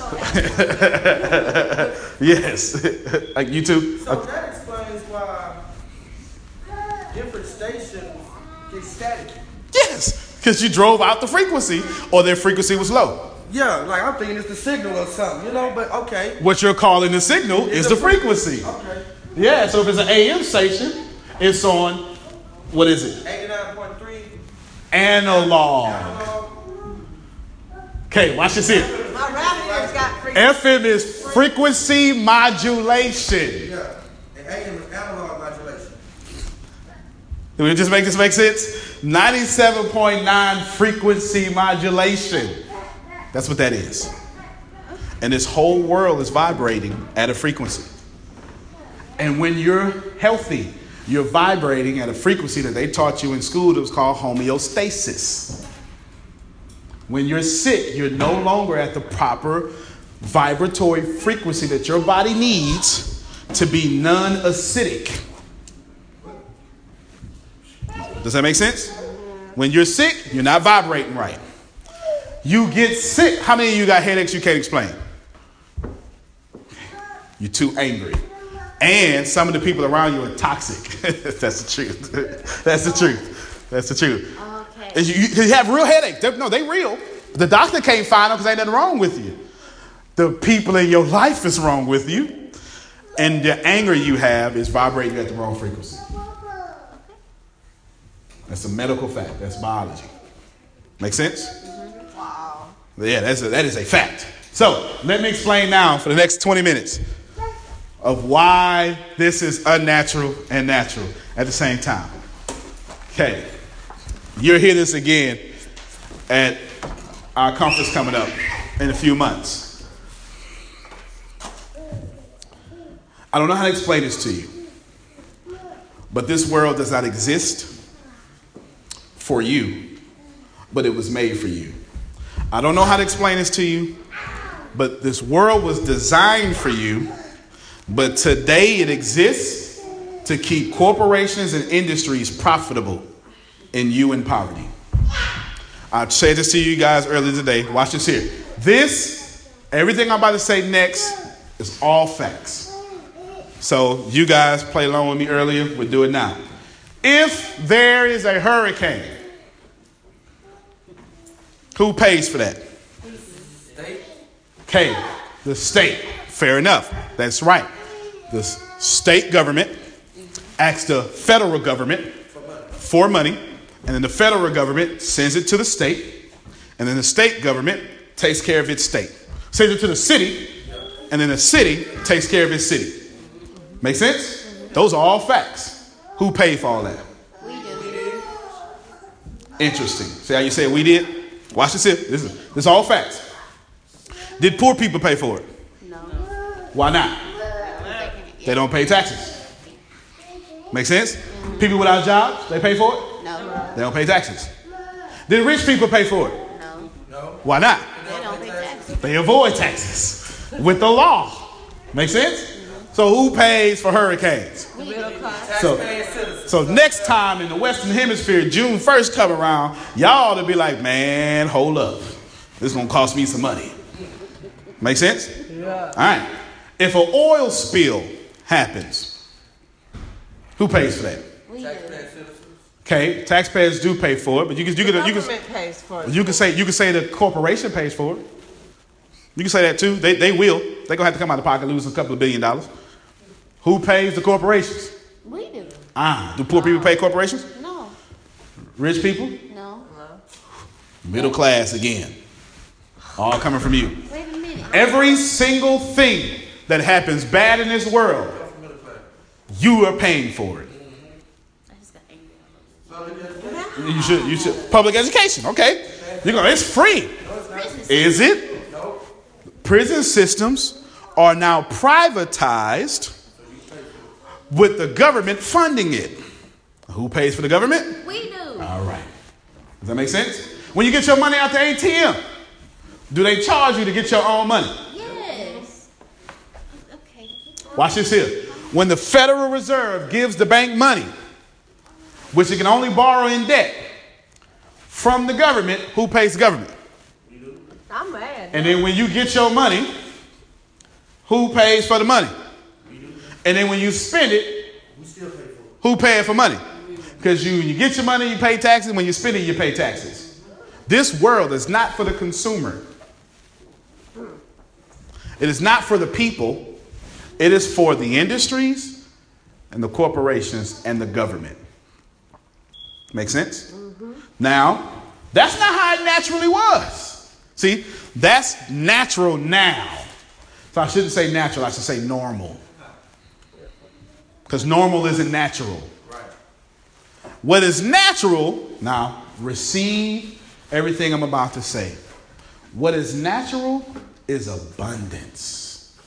Yes, like you too. So that explains why different stations get static. Yes, because you drove out the frequency, or their frequency was low. Yeah, like I'm thinking it's the signal or something, you know. But okay. What you're calling the signal is the frequency. Okay. Yeah. So if it's an A M station, it's on. What is it? eighty-nine point three. Analog. Okay, watch this here. My radiator's got frequency. F M is frequency modulation. Yeah, and A M is analog modulation. Did we just make this make sense? ninety-seven point nine frequency modulation. That's what that is. And this whole world is vibrating at a frequency. And when you're healthy, you're vibrating at a frequency that they taught you in school that was called homeostasis. When you're sick, you're no longer at the proper vibratory frequency that your body needs to be non-acidic. Does that make sense? When you're sick, you're not vibrating right. You get sick. How many of you got headaches you can't explain? You're too angry. And some of the people around you are toxic. That's the truth. That's the truth. That's the truth. Okay. You, you, you have real headaches. They're, no, they real. The doctor can't find them because ain't nothing wrong with you. The people in your life is wrong with you. And the anger you have is vibrating at the wrong frequency. That's a medical fact. That's biology. Make sense? Mm-hmm. Wow. Yeah, that's a, that is a fact. So let me explain now for the next twenty minutes of why this is unnatural and natural at the same time. Okay. You'll hear this again at our conference coming up in a few months. I don't know how to explain this to you, but this world does not exist for you, but it was made for you. I don't know how to explain this to you, but this world was designed for you, but today it exists to keep corporations and industries profitable and you in poverty. I said this to you guys earlier today. Watch this here. This, everything I'm about to say next, is all facts. So you guys played along with me earlier. We'll do it now. If there is a hurricane, who pays for that? Okay, the state. Fair enough. That's right. The state government asks the federal government for money, and then the federal government sends it to the state, and then the state government takes care of its state. Sends it to the city, and then the city takes care of its city. Make sense? Those are all facts. Who paid for all that? We do. Interesting. See how you say we did? Watch this here. This is, this is all facts. Did poor people pay for it? No. Why not? They don't pay taxes. Make sense? People without jobs, they pay for it? No. They don't pay taxes. Did rich people pay for it? No. Why not? They don't pay taxes. They avoid taxes with the law. Make sense? So who pays for hurricanes? So, so next time in the Western Hemisphere, June first come around, y'all ought to be like, man, hold up. This is going to cost me some money. Make sense? Yeah. All right. If an oil spill happens, who pays for that? We do. Okay, taxpayers do pay for it, but you can you can you Government can pays for it. you can say you can say the corporation pays for it. You can say that too. They they will. They're gonna have to come out of pocket and lose a couple of billion dollars. Who pays the corporations? We do. Ah, do poor people pay corporations? No. Rich people? No. Middle class again. All coming from you. Wait a minute. Every single thing that happens bad in this world, you are paying for it. I just got angry. You should, you should. Public education, okay. You're going, it's free. Is it? Prison systems are now privatized with the government funding it. Who pays for the government? We do. All right. Does that make sense? When you get your money out the A T M, do they charge you to get your own money? Yes. Okay. Watch this here. When the Federal Reserve gives the bank money, which it can only borrow in debt from the government, who pays the government? I'm mad. And then when you get your money, who pays for the money? And then when you spend it, who pays for money? Because you, you get your money, you pay taxes. When you spend it, you pay taxes. This world is not for the consumer. It is not for the people. It is for the industries and the corporations and the government. Make sense? Mm-hmm. Now, that's not how it naturally was. See, that's natural now. So I shouldn't say natural, I should say normal. Because normal isn't natural. Right. What is natural, now receive everything I'm about to say. What is natural is abundance.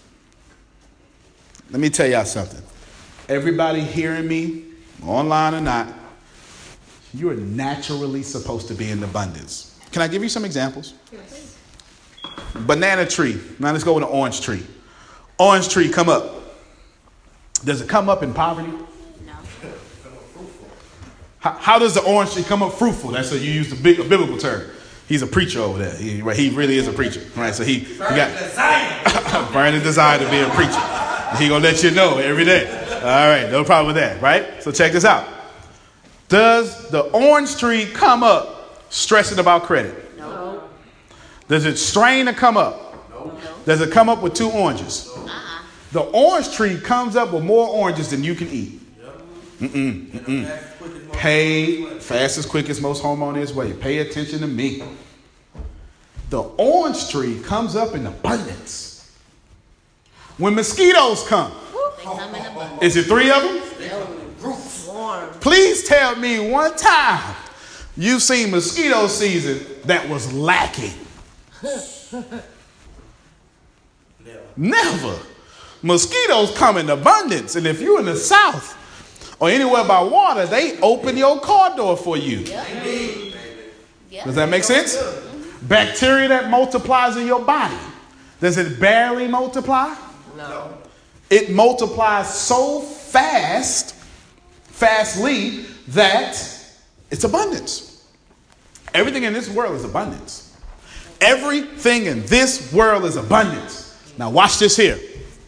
Let me tell y'all something. Everybody hearing me, online or not, you're naturally supposed to be in abundance. Can I give you some examples? Yes. Banana tree. Now let's go with an orange tree. Orange tree, come up. Does it come up in poverty? No. How, how does the orange tree come up fruitful? That's a, you use the big, a biblical term. He's a preacher over there. He, right, he really is a preacher. Right? So he, he got burning desire to be a preacher. He gonna let you know every day. All right, no problem with that, right? So check this out. Does the orange tree come up stressing about credit? No. Does it strain to come up? No. Does it come up with two oranges? Uh-uh. The orange tree comes up with more oranges than you can eat. Mm-mm, mm-mm. Pay, fastest, quickest, most home on his way. Pay attention to me. The orange tree comes up in abundance. When mosquitoes come, They come in abundance. is it three of them? Warm. Please tell me one time you've seen mosquito season that was lacking. Never. Mosquitoes come in abundance. And if you're in the South or anywhere by water, they open your car door for you. Yep. Yep. Does that make sense? Bacteria that multiplies in your body. Does it barely multiply? No. It multiplies so fast, fastly, that it's abundance. Everything in this world is abundance. Everything in this world is abundance. Now watch this here.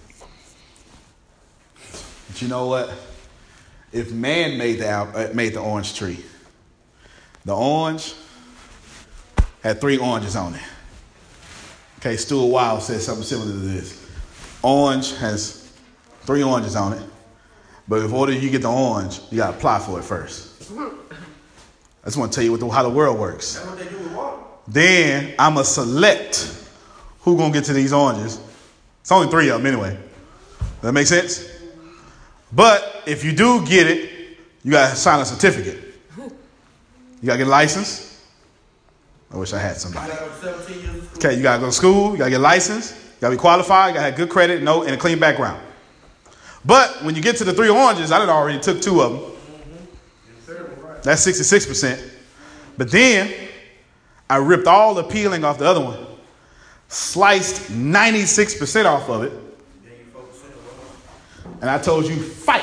But you know what? If man made the, uh, made the orange tree, the orange had three oranges on it. Okay, Stuart Wild said something similar to this. Orange has three oranges on it, but in order you get the orange, you got to apply for it first. I just want to tell you what the, how the world works. That's what they do with water. Then I'm going to select who's going to get to these oranges. It's only three of them anyway. Does that make sense? But if you do get it, you got to sign a certificate. You got to get a license. I wish I had somebody. Okay, you got to go to school. You got to get a license. You got to be qualified. You got to have good credit, note, and a clean background. But when you get to the three oranges, I done already took two of them. That's sixty-six percent. But then I ripped all the peeling off the other one, sliced ninety-six percent off of it, and I told you fight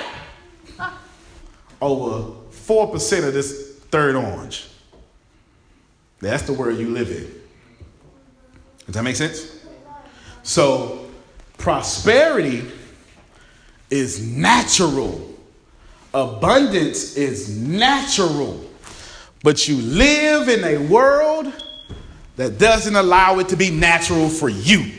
over four percent of this third orange. That's the world you live in. Does that make sense? So prosperity is natural. Abundance is natural. But you live in a world that doesn't allow it to be natural for you.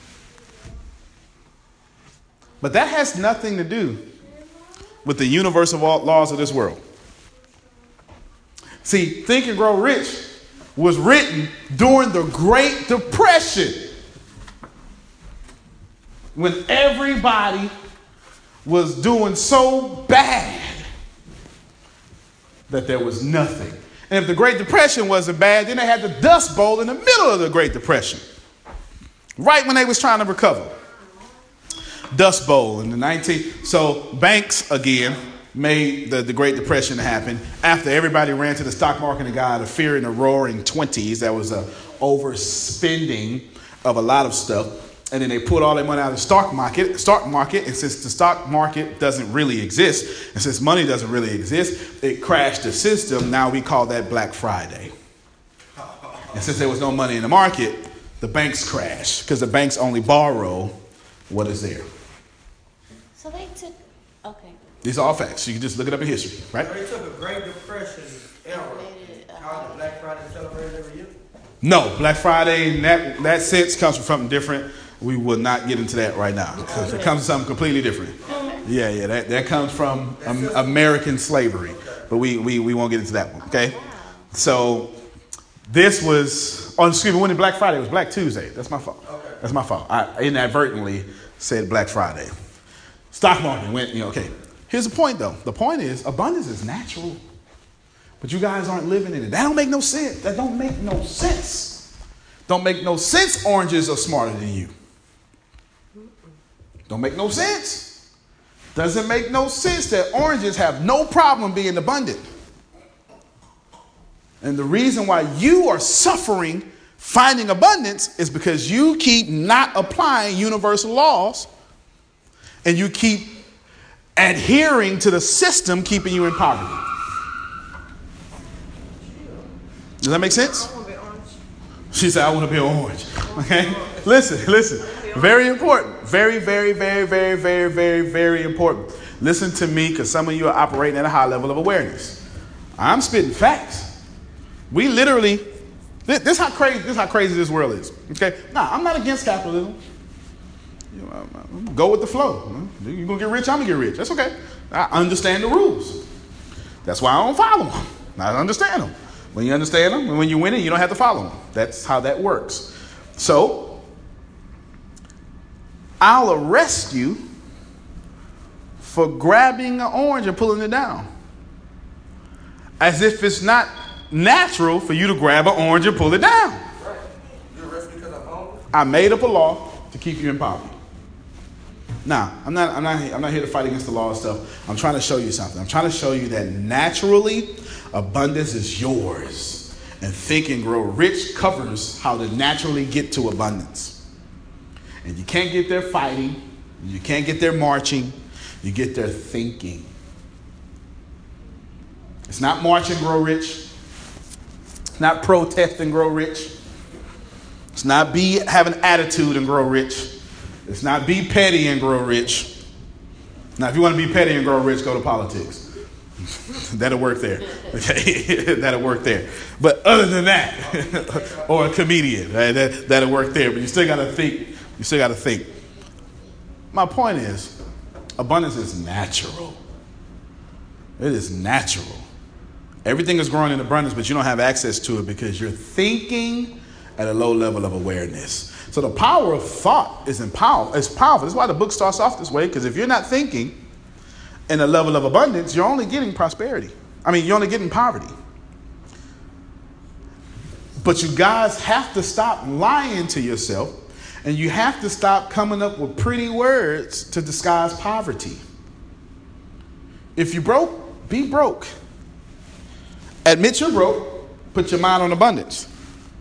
But that has nothing to do with the universal laws of this world. See, Think and Grow Rich was written during the Great Depression, when everybody was doing so bad that there was nothing. And if the Great Depression wasn't bad, then they had the Dust Bowl in the middle of the Great Depression, right when they was trying to recover. Dust Bowl in the nineteenth. So banks again made the, the Great Depression happen after everybody ran to the stock market and got a fear in the roaring twenties. That was a overspending of a lot of stuff. And then they put all their money out of the stock market, stock market. And since the stock market doesn't really exist, and since money doesn't really exist, it crashed the system. Now we call that Black Friday. And since there was no money in the market, the banks crashed because the banks only borrow what is there. So they took, okay. These are all facts. You can just look it up in history, right? They took a Great Depression era. How the Black Friday celebrated every year? No, Black Friday in that, that sense comes from something different. We will not get into that right now because it comes from something completely different. Yeah, yeah, that, that comes from um, American slavery. But we, we, we won't get into that one, okay? So this was, oh, excuse me, when did Black Friday? It was Black Tuesday. That's my fault. That's my fault. I inadvertently said Black Friday. Stock market went, you know, okay. Here's the point, though. The point is abundance is natural. But you guys aren't living in it. That don't make no sense. That don't make no sense. Don't make no sense oranges are smarter than you. Don't make no sense. Doesn't make no sense that oranges have no problem being abundant. And the reason why you are suffering finding abundance is because you keep not applying universal laws and you keep adhering to the system keeping you in poverty. Does that make sense? She said, I want to be orange. Okay? Listen, listen. Very important. Very, very, very, very, very, very, very important. Listen to me because some of you are operating at a high level of awareness. I'm spitting facts. We literally, this, this how crazy, this how crazy this world is. Okay? Nah, I'm not against capitalism. You know, I'm, I'm, go with the flow. You're going to get rich, I'm going to get rich. That's okay. I understand the rules. That's why I don't follow them. I understand them. When you understand them, and when you win it, you don't have to follow them. That's how that works. So, I'll arrest you for grabbing an orange and pulling it down. As if it's not natural for you to grab an orange and pull it down. Right. You arrest me because I'm hungry? I made up a law to keep you in poverty. Now, I'm not, I'm not, I'm not here to fight against the law and stuff. I'm trying to show you something. I'm trying to show you that naturally, abundance is yours. And Think and Grow Rich covers how to naturally get to abundance. And you can't get there fighting. You can't get there marching. You get there thinking. It's not march and grow rich. It's not protest and grow rich. It's not be have an attitude and grow rich. It's not be petty and grow rich. Now, if you want to be petty and grow rich, go to politics. That'll work there. Okay, that'll work there. But other than that, or a comedian, right? that, that'll work there. But you still got to think. You still got to think. My point is, abundance is natural. It is natural. Everything is growing in abundance, but you don't have access to it because you're thinking at a low level of awareness. So the power of thought is empower. It's powerful. That's why the book starts off this way, because if you're not thinking in a level of abundance, you're only getting prosperity. I mean, you're only getting poverty. But you guys have to stop lying to yourself, and you have to stop coming up with pretty words to disguise poverty. If you broke, be broke. Admit you're broke. Put your mind on abundance.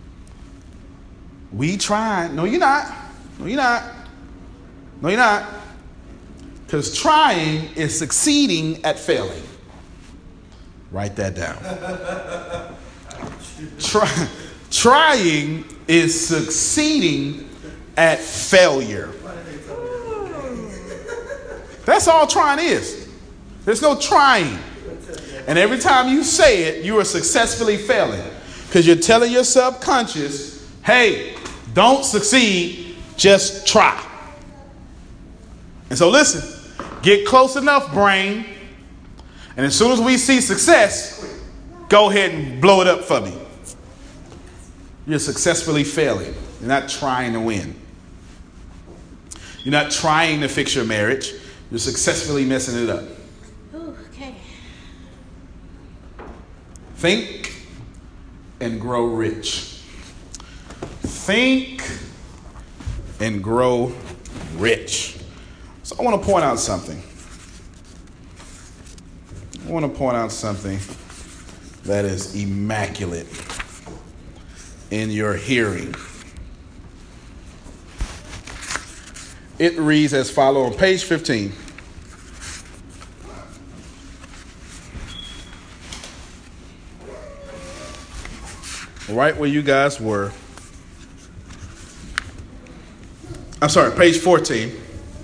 We trying. No, you're not. No, you're not. No, you're not. Because trying is succeeding at failing. Write that down. Try, trying is succeeding at failure. That's all trying is. There's no trying. And every time you say it, you are successfully failing. Because you're telling your subconscious, hey, don't succeed, just try. And so listen, get close enough, brain. And as soon as we see success, go ahead and blow it up for me. you're successfully failing. You're not trying to win. You're not trying to fix your marriage. You're successfully messing it up. Ooh, okay. Think and grow rich. Think and grow rich. So I want to point out something. I want to point out something that is immaculate in your hearing. It reads as follows on page fifteen. Right where you guys were. I'm sorry, page fourteen.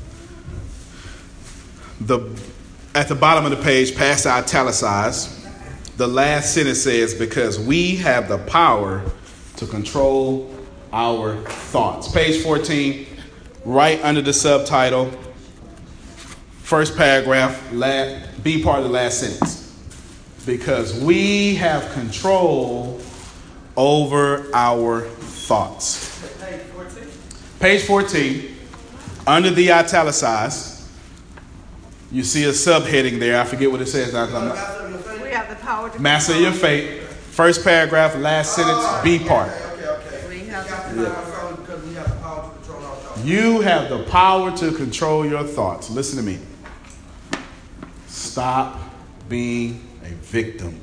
The at the bottom of the page, past the italicized, the last sentence says, because we have the power to control our thoughts. Page fourteen, right under the subtitle, first paragraph, B part of the last sentence. Because we have control over our thoughts. Page fourteen. Page fourteen, under the italicized, you see a subheading there. I forget what it says. We have the power to Master your fate. First paragraph, last sentence, B part. Okay, okay. We have the Yeah. Because we have the power to control our thoughts. You have the power to control your thoughts. Listen to me. Stop being a victim.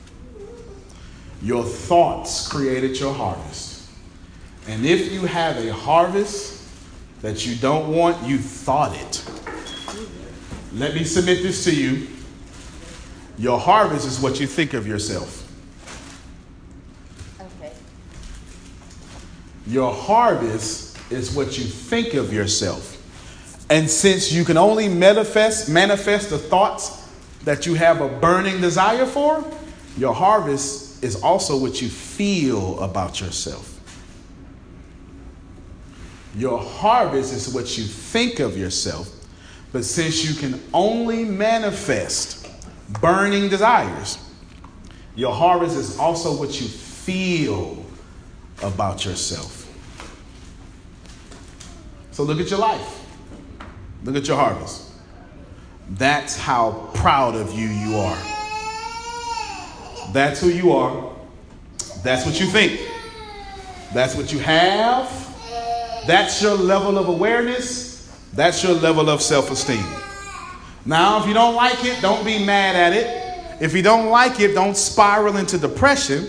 Your thoughts created your harvest. And if you have a harvest that you don't want, you thought it. Let me submit this to you. Your harvest is what you think of yourself. Okay. Your harvest is what you think of yourself. And since you can only manifest, manifest the thoughts that you have a burning desire for, your harvest is also what you feel about yourself. Your harvest is what you think of yourself. But since you can only manifest burning desires, your harvest is also what you feel about yourself. So look at your life. Look at your harvest. That's how proud of you you are. That's who you are. That's what you think. That's what you have. That's your level of awareness. That's your level of self-esteem. Now, if you don't like it, don't be mad at it. If you don't like it, don't spiral into depression.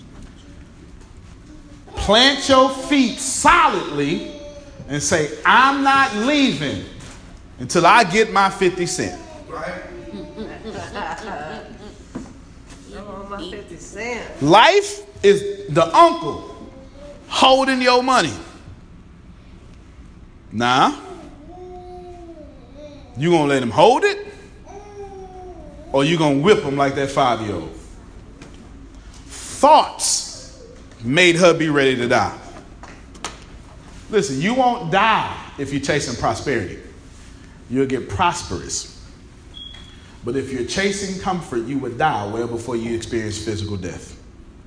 Plant your feet solidly and say, I'm not leaving until I get my fifty cent. Right? I'm on my fifty cent. Life is the uncle holding your money. Nah. You gonna let him hold it? Or you gonna whip him like that five-year-old? Thoughts made her be ready to die. Listen, you won't die if you're chasing prosperity. You'll get prosperous. But if you're chasing comfort, you would die well before you experience physical death.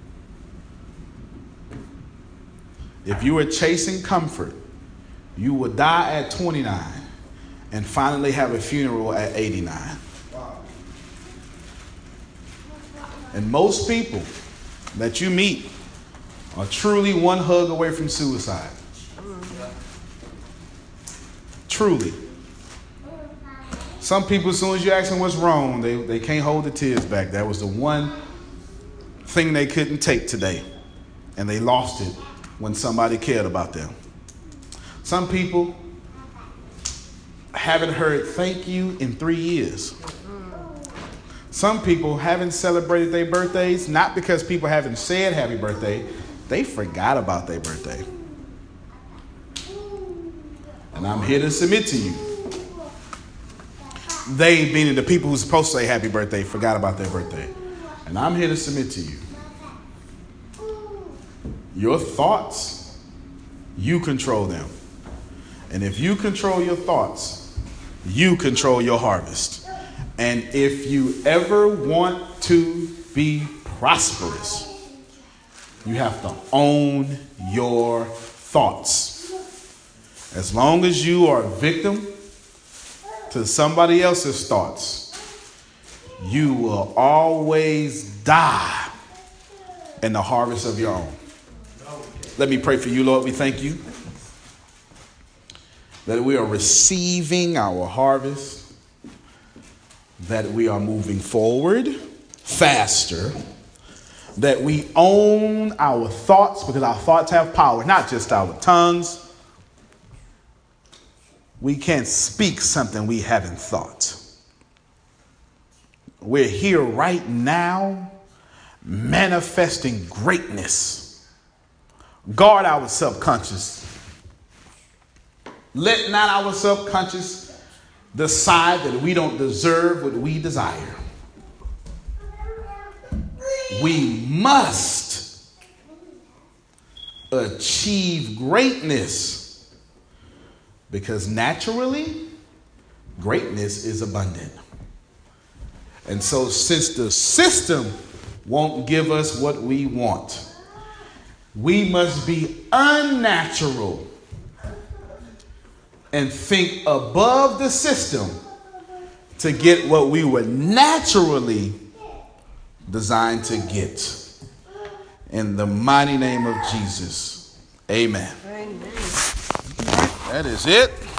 If you were chasing comfort, you would die at twenty-nine and finally have a funeral at eighty-nine. Wow. And most people that you meet are truly one hug away from suicide. Truly. Some people, as soon as you ask them what's wrong, they, they can't hold the tears back. That was the one thing they couldn't take today. And they lost it when somebody cared about them. Some people haven't heard thank you in three years. Some people haven't celebrated their birthdays, not because people haven't said happy birthday, they forgot about their birthday. And I'm here to submit to you. They, meaning the people who's supposed to say happy birthday, forgot about their birthday. And I'm here to submit to you. Your thoughts, you control them. And if you control your thoughts, you control your harvest. And if you ever want to be prosperous, You have to own your thoughts. As long as you are a victim to somebody else's thoughts, you will always die in the harvest of your own. Let me pray for you, Lord. We thank you that we are receiving our harvest, that we are moving forward faster, that we own our thoughts, because our thoughts have power, not just our tongues. We can't speak something we haven't thought. We're here right now manifesting greatness. Guard our subconscious. Let not our subconscious decide that we don't deserve what we desire. We must achieve greatness, because naturally, greatness is abundant. And so since the system won't give us what we want, we must be unnatural and think above the system to get what we were naturally designed to get. In the mighty name of Jesus, amen. Amen. That is it.